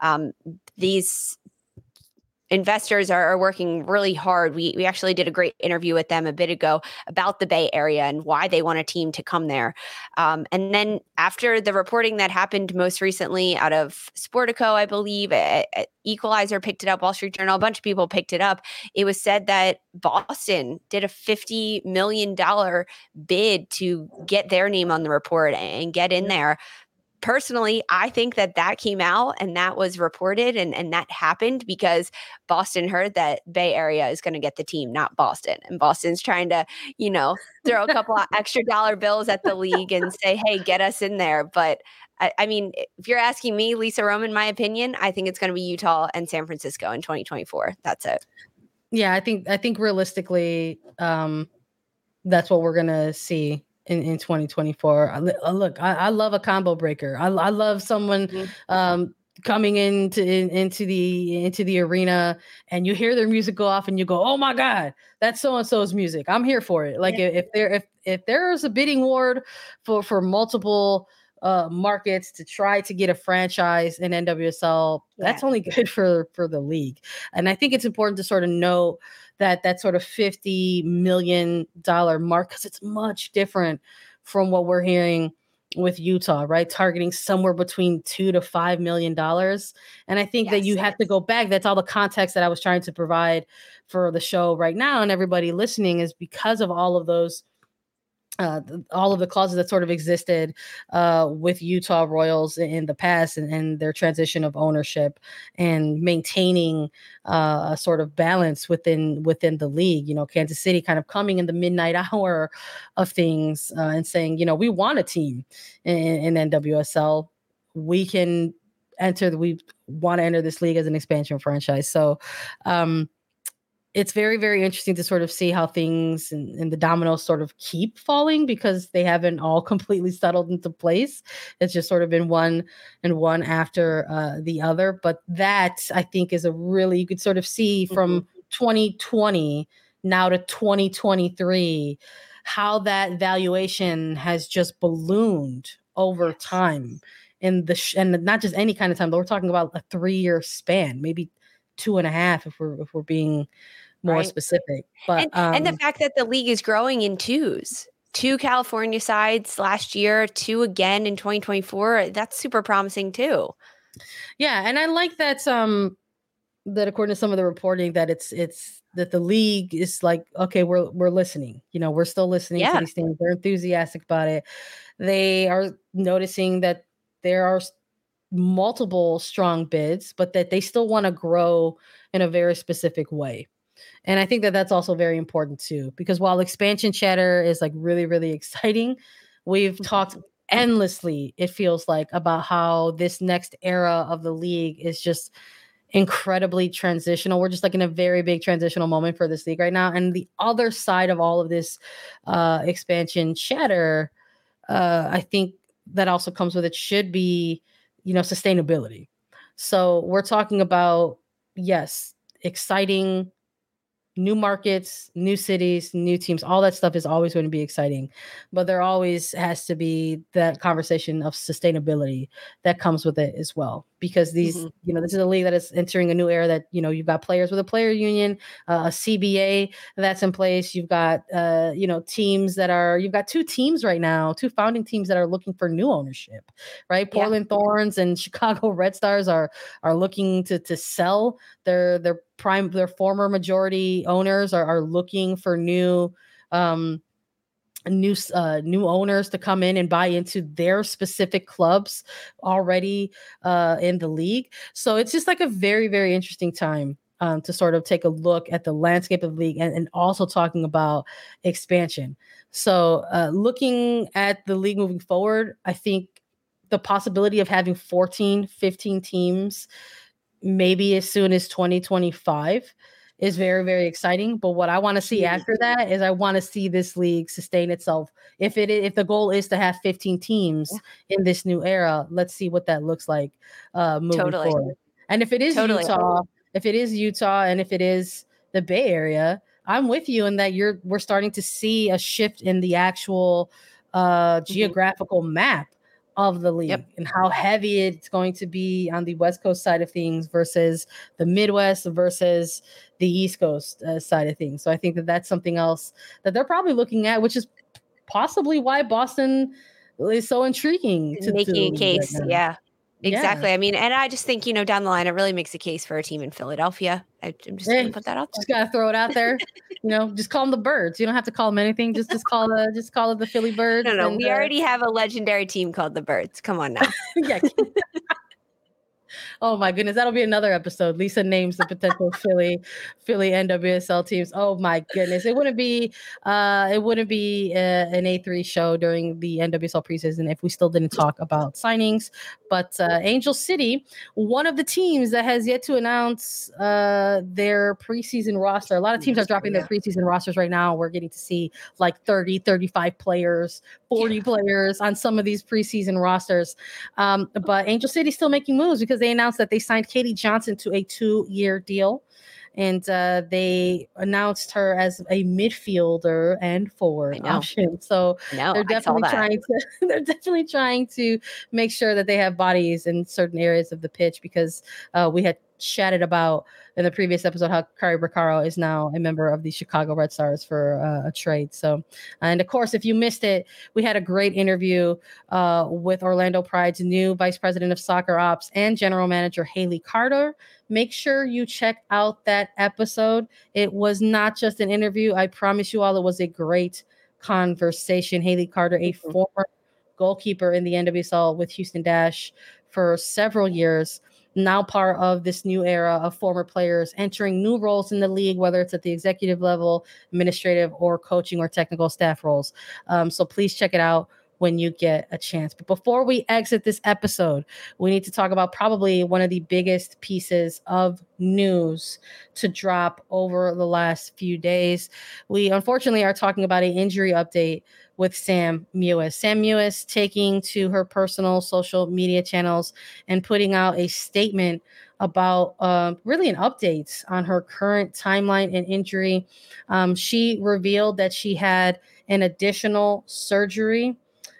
These investors are working really hard. We actually did a great interview with them a bit ago about the Bay Area and why they want a team to come there. And then after the reporting that happened most recently out of Sportico, I believe, Equalizer picked it up, Wall Street Journal, a bunch of people picked it up. It was said that Boston did a $50 million bid to get their name on the report and get in there. Personally, I think that came out and that was reported and that happened because Boston heard that Bay Area is going to get the team, not Boston. And Boston's trying to, throw a couple of extra dollar bills at the league and say, hey, get us in there. But I mean, if you're asking me, Lisa Roman, my opinion, I think it's going to be Utah and San Francisco in 2024. That's it. Yeah, I think realistically, that's what we're going to see in 2024. Look, I love a combo breaker. I love someone coming into the arena and you hear their music go off and you go, oh my God, that's so-and-so's music. I'm here for it. Like if there's a bidding war for multiple markets to try to get a franchise in NWSL, that's only good for the league. And I think it's important to sort of note that sort of $50 million mark, because it's much different from what we're hearing with Utah, right? Targeting somewhere between $2 to $5 million. And I think that you have to go back. That's all the context that I was trying to provide for the show right now. And everybody listening is because of all of those all of the clauses that sort of existed with Utah Royals in the past and their transition of ownership and maintaining a sort of balance within the league. Kansas City kind of coming in the midnight hour of things and saying, we want a team in NWSL. We can we want to enter this league as an expansion franchise. So, it's very, very interesting to sort of see how things and the dominoes sort of keep falling because they haven't all completely settled into place. It's just sort of been one after the other. But that, I think, is you could sort of see from 2020 now to 2023 how that valuation has just ballooned over time and not just any kind of time, but we're talking about a 3-year span, maybe 2.5 if we're being more specific. But and the fact that the league is growing in twos. 2 California sides last year, 2 again in 2024. That's super promising too. Yeah, and I like that that according to some of the reporting that it's that the league is like, okay, we're listening. We're still listening to these things. They're enthusiastic about it. They are noticing that there are multiple strong bids, but that they still want to grow in a very specific way. And I think that that's also very important too, because while expansion chatter is like really, really exciting, we've talked endlessly, it feels like, about how this next era of the league is just incredibly transitional. We're just like in a very big transitional moment for this league right now. And the other side of all of this expansion chatter, I think that also comes with it should be sustainability. So we're talking about, yes, exciting new markets, new cities, new teams, all that stuff is always going to be exciting, but there always has to be that conversation of sustainability that comes with it as well. Because these, this is a league that is entering a new era that, you've got players with a player union, a CBA that's in place. You've got, teams you've got 2 teams right now, 2 founding teams that are looking for new ownership, right? Portland Thorns and Chicago Red Stars are looking to sell their former majority owners are looking for new owners to come in and buy into their specific clubs already in the league. So it's just like a very, very interesting time to sort of take a look at the landscape of the league and also talking about expansion. So looking at the league moving forward, I think the possibility of having 14, 15 teams, maybe as soon as 2025, is very, very exciting. But what I want to see after that is I want to see this league sustain itself. If the goal is to have 15 teams in this new era, let's see what that looks like moving forward. And if it is Utah, and if it is the Bay Area, I'm with you in that we're starting to see a shift in the actual geographical map of the league and how heavy it's going to be on the West Coast side of things versus the Midwest versus the East Coast side of things. So I think that that's something else that they're probably looking at, which is possibly why Boston is so intriguing. Making a case. Right, yeah, exactly. Yeah. I mean, and I just think, down the line, it really makes a case for a team in Philadelphia. I'm just going to put that out there. Just got to throw it out there. Just call them the Birds. You don't have to call them anything. Just call it the Philly Birds. No, we already have a legendary team called the Birds. Come on now. Yeah. Oh my goodness, that'll be another episode. Lisa names the potential Philly NWSL teams. Oh my goodness, it wouldn't be an A3 show during the NWSL preseason if we still didn't talk about signings. But Angel City, one of the teams that has yet to announce their preseason roster. A lot of teams are dropping their preseason rosters right now. We're getting to see like 30, 35 players, 40 players on some of these preseason rosters. But Angel City's still making moves because they announced that they signed Katie Johnson to a 2-year deal. And they announced her as a midfielder and forward option. So they're definitely trying to make sure that they have bodies in certain areas of the pitch, because we had chatted about in the previous episode how Kari Braccaro is now a member of the Chicago Red Stars for a trade. So, and of course, if you missed it, we had a great interview with Orlando Pride's new Vice President of Soccer Ops and General Manager Haley Carter. Make sure you check out that episode. It was not just an interview. I promise you all, it was a great conversation. Haley Carter, a former goalkeeper in the NWSL with Houston Dash for several years, now part of this new era of former players entering new roles in the league, whether it's at the executive level, administrative, or coaching or technical staff roles. So please check it out when you get a chance. But before we exit this episode, we need to talk about probably one of the biggest pieces of news to drop over the last few days. We unfortunately are talking about an injury update with Sam Mewis. Sam Mewis taking to her personal social media channels and putting out a statement about really an update on her current timeline and injury. She revealed that she had an additional surgery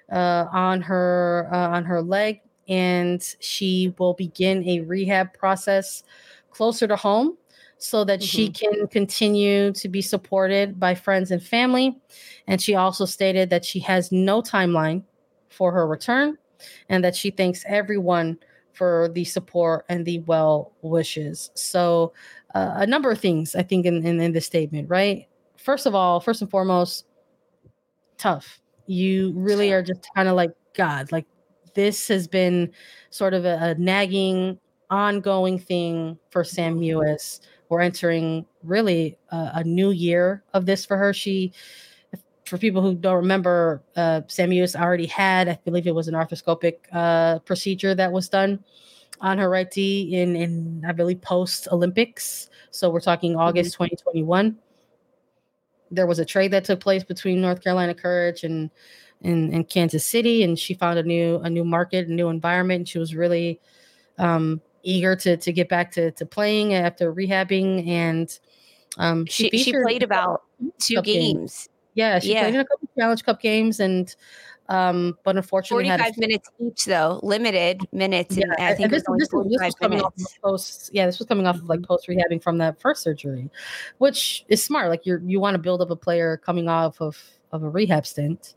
on her leg, and she will begin a rehab process closer to home so that she can continue to be supported by friends and family. And she also stated that she has no timeline for her return and that she thanks everyone for the support and the well wishes. So a number of things, I think, in this statement, right? First and foremost, tough. You really are just kind of like, God, like this has been sort of a nagging, ongoing thing for Sam Mewis. We're entering really a new year of this for her. For people who don't remember, Sam Mewis already had, I believe it was an arthroscopic procedure that was done on her right knee in I believe post Olympics. So we're talking August 2021. There was a trade that took place between North Carolina Courage and Kansas City, and she found a new market, a new environment. And she was really eager to get back to playing after rehabbing. And she played about 2 games. Yeah, she played in a couple of Challenge Cup games, and but unfortunately 45 minutes each, though, limited minutes. Yeah, and I think this was coming off of post. Yeah, this was coming off of like post rehabbing from that first surgery, which is smart. Like you want to build up a player coming off of a rehab stint,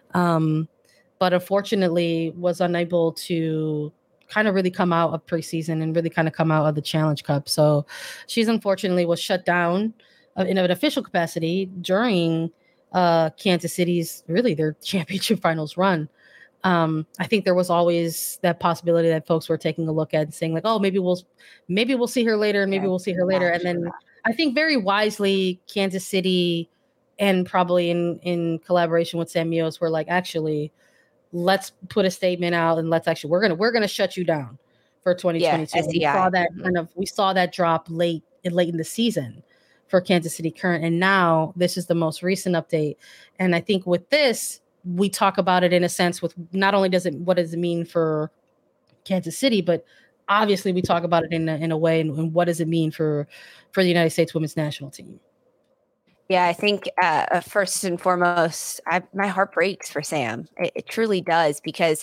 but unfortunately was unable to kind of really come out of preseason and really kind of come out of the Challenge Cup. So she's unfortunately was shut down in an official capacity during Kansas City's really their championship finals run. I think there was always that possibility that folks were taking a look at and saying like, oh, maybe we'll see her later, and maybe we'll see her later. And then I think very wisely Kansas City, and probably in collaboration with Sam Mewis, were like, actually, let's put a statement out and we're gonna shut you down for 2022. Yeah, We saw that drop late in the season for Kansas City Current, and now this is the most recent update. And I think with this, we talk about it in a sense with not only what does it mean for Kansas City, but obviously we talk about it in a way and what does it mean for the United States women's national team. Yeah, I think first and foremost, my heart breaks for Sam. It truly does, because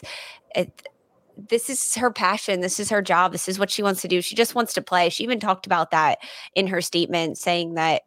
this is her passion. This is her job. This is what she wants to do. She just wants to play. She even talked about that in her statement, saying that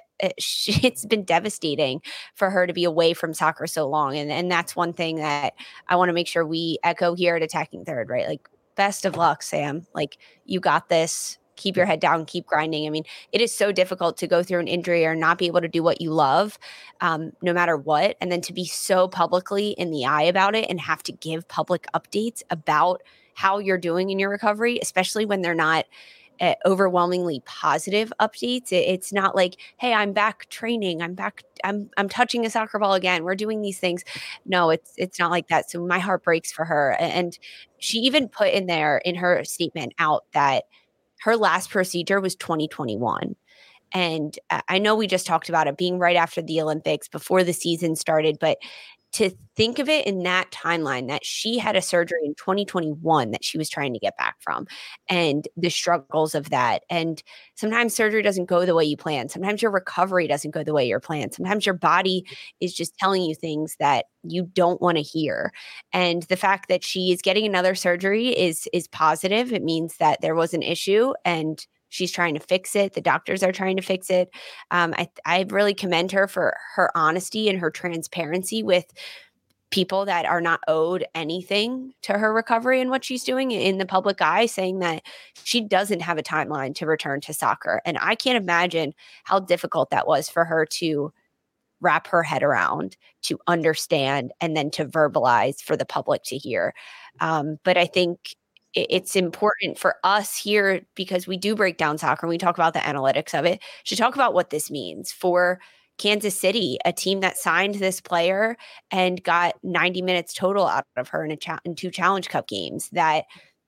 it's been devastating for her to be away from soccer so long. And that's one thing that I want to make sure we echo here at Attacking Third, right? Like, best of luck, Sam. Like, you got this. Keep your head down, keep grinding. I mean, it is so difficult to go through an injury or not be able to do what you love, no matter what. And then to be so publicly in the eye about it and have to give public updates about how you're doing in your recovery, especially when they're not overwhelmingly positive updates. It's not like, hey, I'm back training. I'm back. I'm touching a soccer ball again. We're doing these things. No, it's not like that. So my heart breaks for her. And she even put in her statement out that her last procedure was 2021. And I know we just talked about it being right after the Olympics, before the season started, but to think of it in that timeline, that she had a surgery in 2021 that she was trying to get back from, and the struggles of that. And sometimes surgery doesn't go the way you plan. Sometimes your recovery doesn't go the way you're planned. Sometimes your body is just telling you things that you don't want to hear. And the fact that she is getting another surgery is positive. It means that there was an issue and she's trying to fix it. The doctors are trying to fix it. I really commend her for her honesty and her transparency with people that are not owed anything to her recovery and what she's doing in the public eye, saying that she doesn't have a timeline to return to soccer. And I can't imagine how difficult that was for her to wrap her head around, to understand, and then to verbalize for the public to hear. But I think it's important for us here, because we do break down soccer and we talk about the analytics of it, to talk about what this means for Kansas City, a team that signed this player and got 90 minutes total out of her in 2 Challenge Cup games, that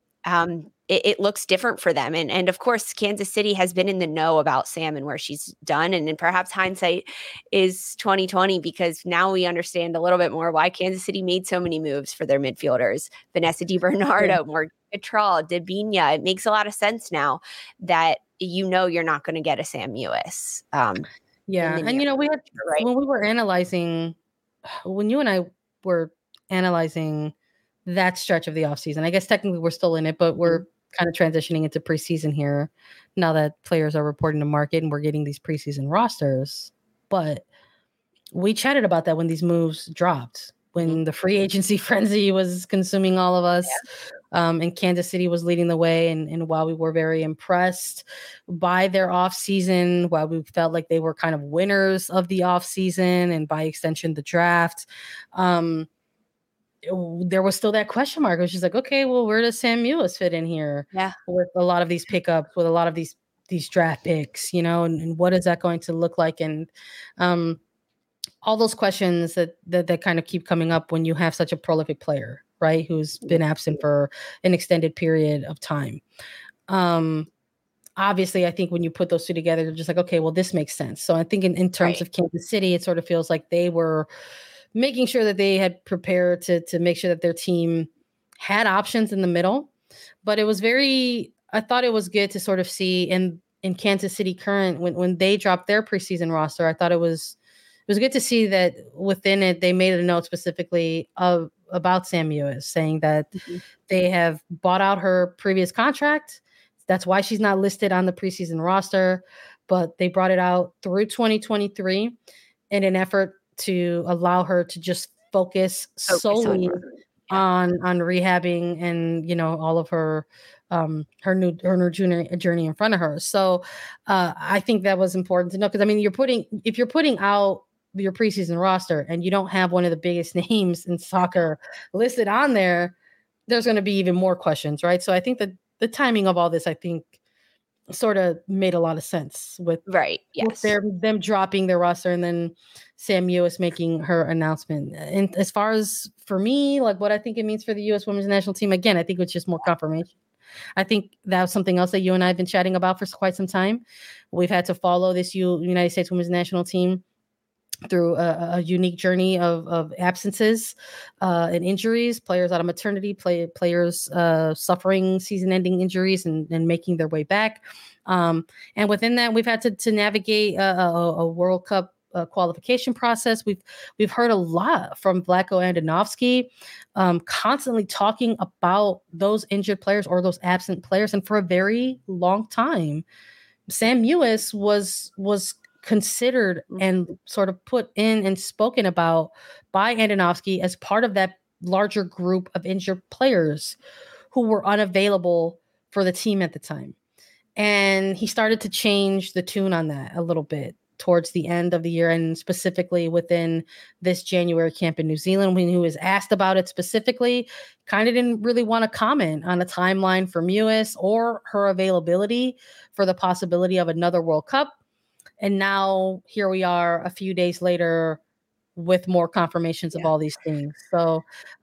it looks different for them. And of course, Kansas City has been in the know about Sam and where she's done. And perhaps hindsight is 2020, because now we understand a little bit more why Kansas City made so many moves for their midfielders. Vanessa DiBernardo, Morgan Cottrell, Debinha. It makes a lot of sense now that you're not going to get a Sam Mewis. And right? When we were analyzing, when you and I were analyzing that stretch of the offseason, I guess technically we're still in it, but we're kind of transitioning into preseason here now that players are reporting to market and we're getting these preseason rosters. But we chatted about that when these moves dropped, when the free agency frenzy was consuming all of us. And Kansas City was leading the way. And while we were very impressed by their offseason, while we felt like they were kind of winners of the offseason and by extension the draft, there was still that question mark. It was just like, okay, well, where does Sam Mewis fit in here? Yeah. With a lot of these pickups, with a lot of these draft picks, and what is that going to look like? And all those questions that kind of keep coming up when you have such a prolific player, right, who's been absent for an extended period of time. Obviously, I think when you put those two together, they're just like, okay, well, this makes sense. So I think in terms of Kansas City, it sort of feels like they were making sure that they had prepared to make sure that their team had options in the middle. But it was I thought it was good to sort of see in Kansas City Current, when they dropped their preseason roster, I thought it was good to see that within it, they made a note specifically about Sam Mewis, saying that they have bought out her previous contract. That's why she's not listed on the preseason roster, but they brought it out through 2023 in an effort to allow her to just focus solely on rehabbing and, all of her new journey in front of her. So I think that was important to know, because I mean, if you're putting out your preseason roster and you don't have one of the biggest names in soccer listed on there, there's going to be even more questions, right? So I think that the timing of all this, I think sort of made a lot of sense with Yes. with them dropping their roster and then Sam Mewis making her announcement. And as far as for me, like what I think it means for the U.S. Women's National Team, again, I think it's just more confirmation. I think that was something else that you and I have been chatting about for quite some time. We've had to follow this United States Women's National Team through a unique journey of absences and injuries, players out of maternity, players suffering season-ending injuries and making their way back. And within that, we've had to navigate a World Cup qualification process. We've heard a lot from Vlatko Andonovski, constantly talking about those injured players or those absent players, and for a very long time, Sam Mewis was considered and sort of put in and spoken about by Andonovski as part of that larger group of injured players who were unavailable for the team at the time. And he started to change the tune on that a little bit towards the end of the year, and specifically within this January camp in New Zealand. When he was asked about it specifically, kind of didn't really want to comment on a timeline for Mewis or her availability for the possibility of another World Cup. And now here we are a few days later with more confirmations of all these things. So,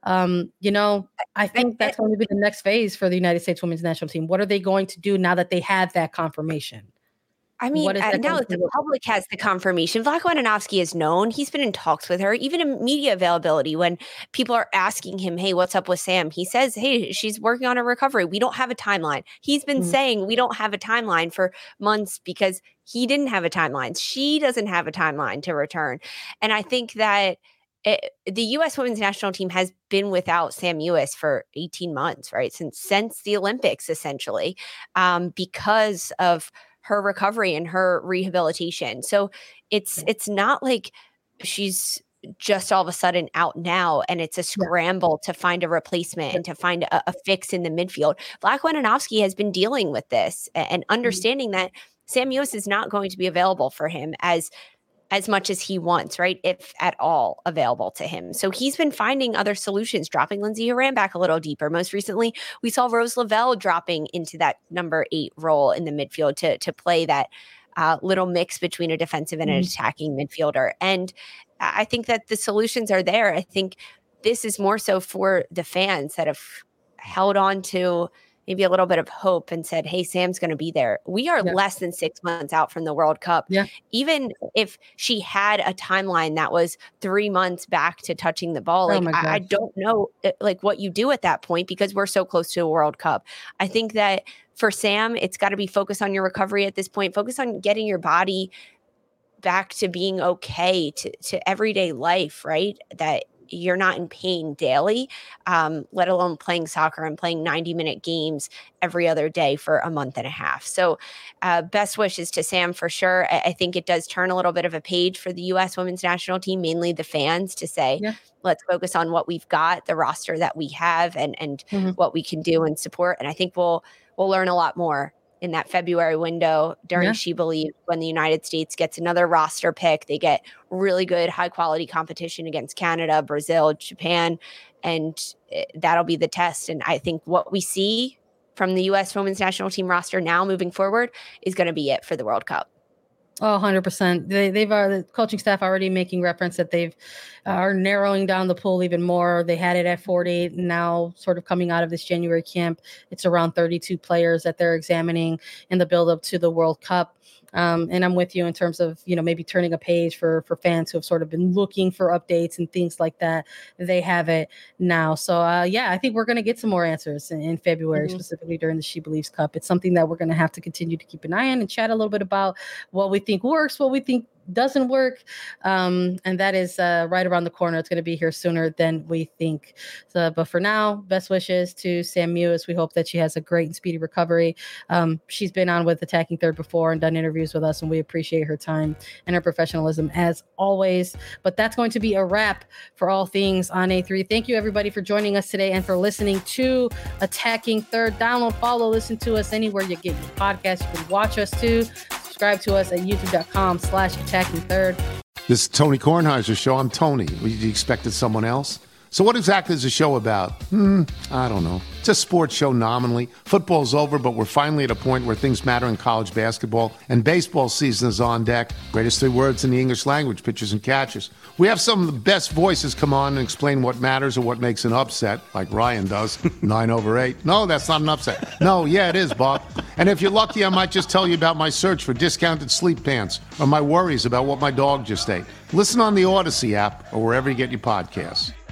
I think that's going to be the next phase for the United States Women's National Team. What are they going to do now that they have that confirmation? I mean, now that the public has the confirmation, Vlatko Andonovski is known. He's been in talks with her, even in media availability. When people are asking him, hey, what's up with Sam? He says, hey, she's working on a recovery. We don't have a timeline. He's been saying we don't have a timeline for months because he didn't have a timeline. She doesn't have a timeline to return. And I think that the U.S. Women's National Team has been without Sam Mewis for 18 months, right? Since the Olympics, essentially, because of her recovery and her rehabilitation. So it's not like she's just all of a sudden out now and it's a scramble to find a replacement and to find a fix in the midfield. Vlatko Andonovski has been dealing with this and understanding that Sam Mewis is not going to be available for him as much as he wants, right? If at all available to him. So he's been finding other solutions, dropping Lindsey Horan back a little deeper. Most recently, we saw Rose Lavelle dropping into that number 8 role in the midfield to play that little mix between a defensive and an attacking midfielder. And I think that the solutions are there. I think this is more so for the fans that have held on to maybe a little bit of hope and said, hey, Sam's going to be there. We are less than 6 months out from the World Cup. Yeah. Even if she had a timeline that was 3 months back to touching the ball, I don't know what you do at that point because we're so close to a World Cup. I think that for Sam, it's got to be focused on your recovery at this point, focus on getting your body back to being okay, to everyday life, right? That you're not in pain daily, let alone playing soccer and playing 90-minute games every other day for a month and a half. So best wishes to Sam for sure. I think it does turn a little bit of a page for the U.S. Women's National Team, mainly the fans, to say, let's focus on what we've got, the roster that we have, and what we can do and support. And I think we'll learn a lot more in that February window during She Believes, when the United States gets another roster pick. They get really good, high-quality competition against Canada, Brazil, Japan, and that'll be the test. And I think what we see from the U.S. Women's National Team roster now moving forward is going to be it for the World Cup. Oh, 100%. The coaching staff already making reference that are narrowing down the pool even more. They had it at 48. Now, sort of coming out of this January camp, it's around 32 players that they're examining in the build up to the World Cup. And I'm with you in terms of, maybe turning a page for fans who have sort of been looking for updates and things like that. They have it now. So, I think we're going to get some more answers in February, specifically during the She Believes Cup. It's something that we're going to have to continue to keep an eye on and chat a little bit about what we think works, what we think doesn't work. And that is right around the corner. It's going to be here sooner than we think. So, but for now, best wishes to Sam Mewis. We hope that she has a great and speedy recovery. She's been on with Attacking Third before and done interviews with us, and we appreciate her time and her professionalism as always. But that's going to be a wrap for all things on A3. Thank you, everybody, for joining us today and for listening to Attacking Third. Download, follow, listen to us anywhere you get your podcasts. You can watch us too. Subscribe to us at youtube.com/Attacking Third. This is Tony Kornheiser's show. I'm Tony. You expected someone else? So what exactly is the show about? I don't know. It's a sports show nominally. Football's over, but we're finally at a point where things matter in college basketball, and baseball season is on deck. Greatest 3 words in the English language, pitchers and catchers. We have some of the best voices come on and explain what matters or what makes an upset, like Ryan does, 9/8. No, that's not an upset. No, yeah, it is, Bob. And if you're lucky, I might just tell you about my search for discounted sleep pants or my worries about what my dog just ate. Listen on the Odyssey app or wherever you get your podcasts.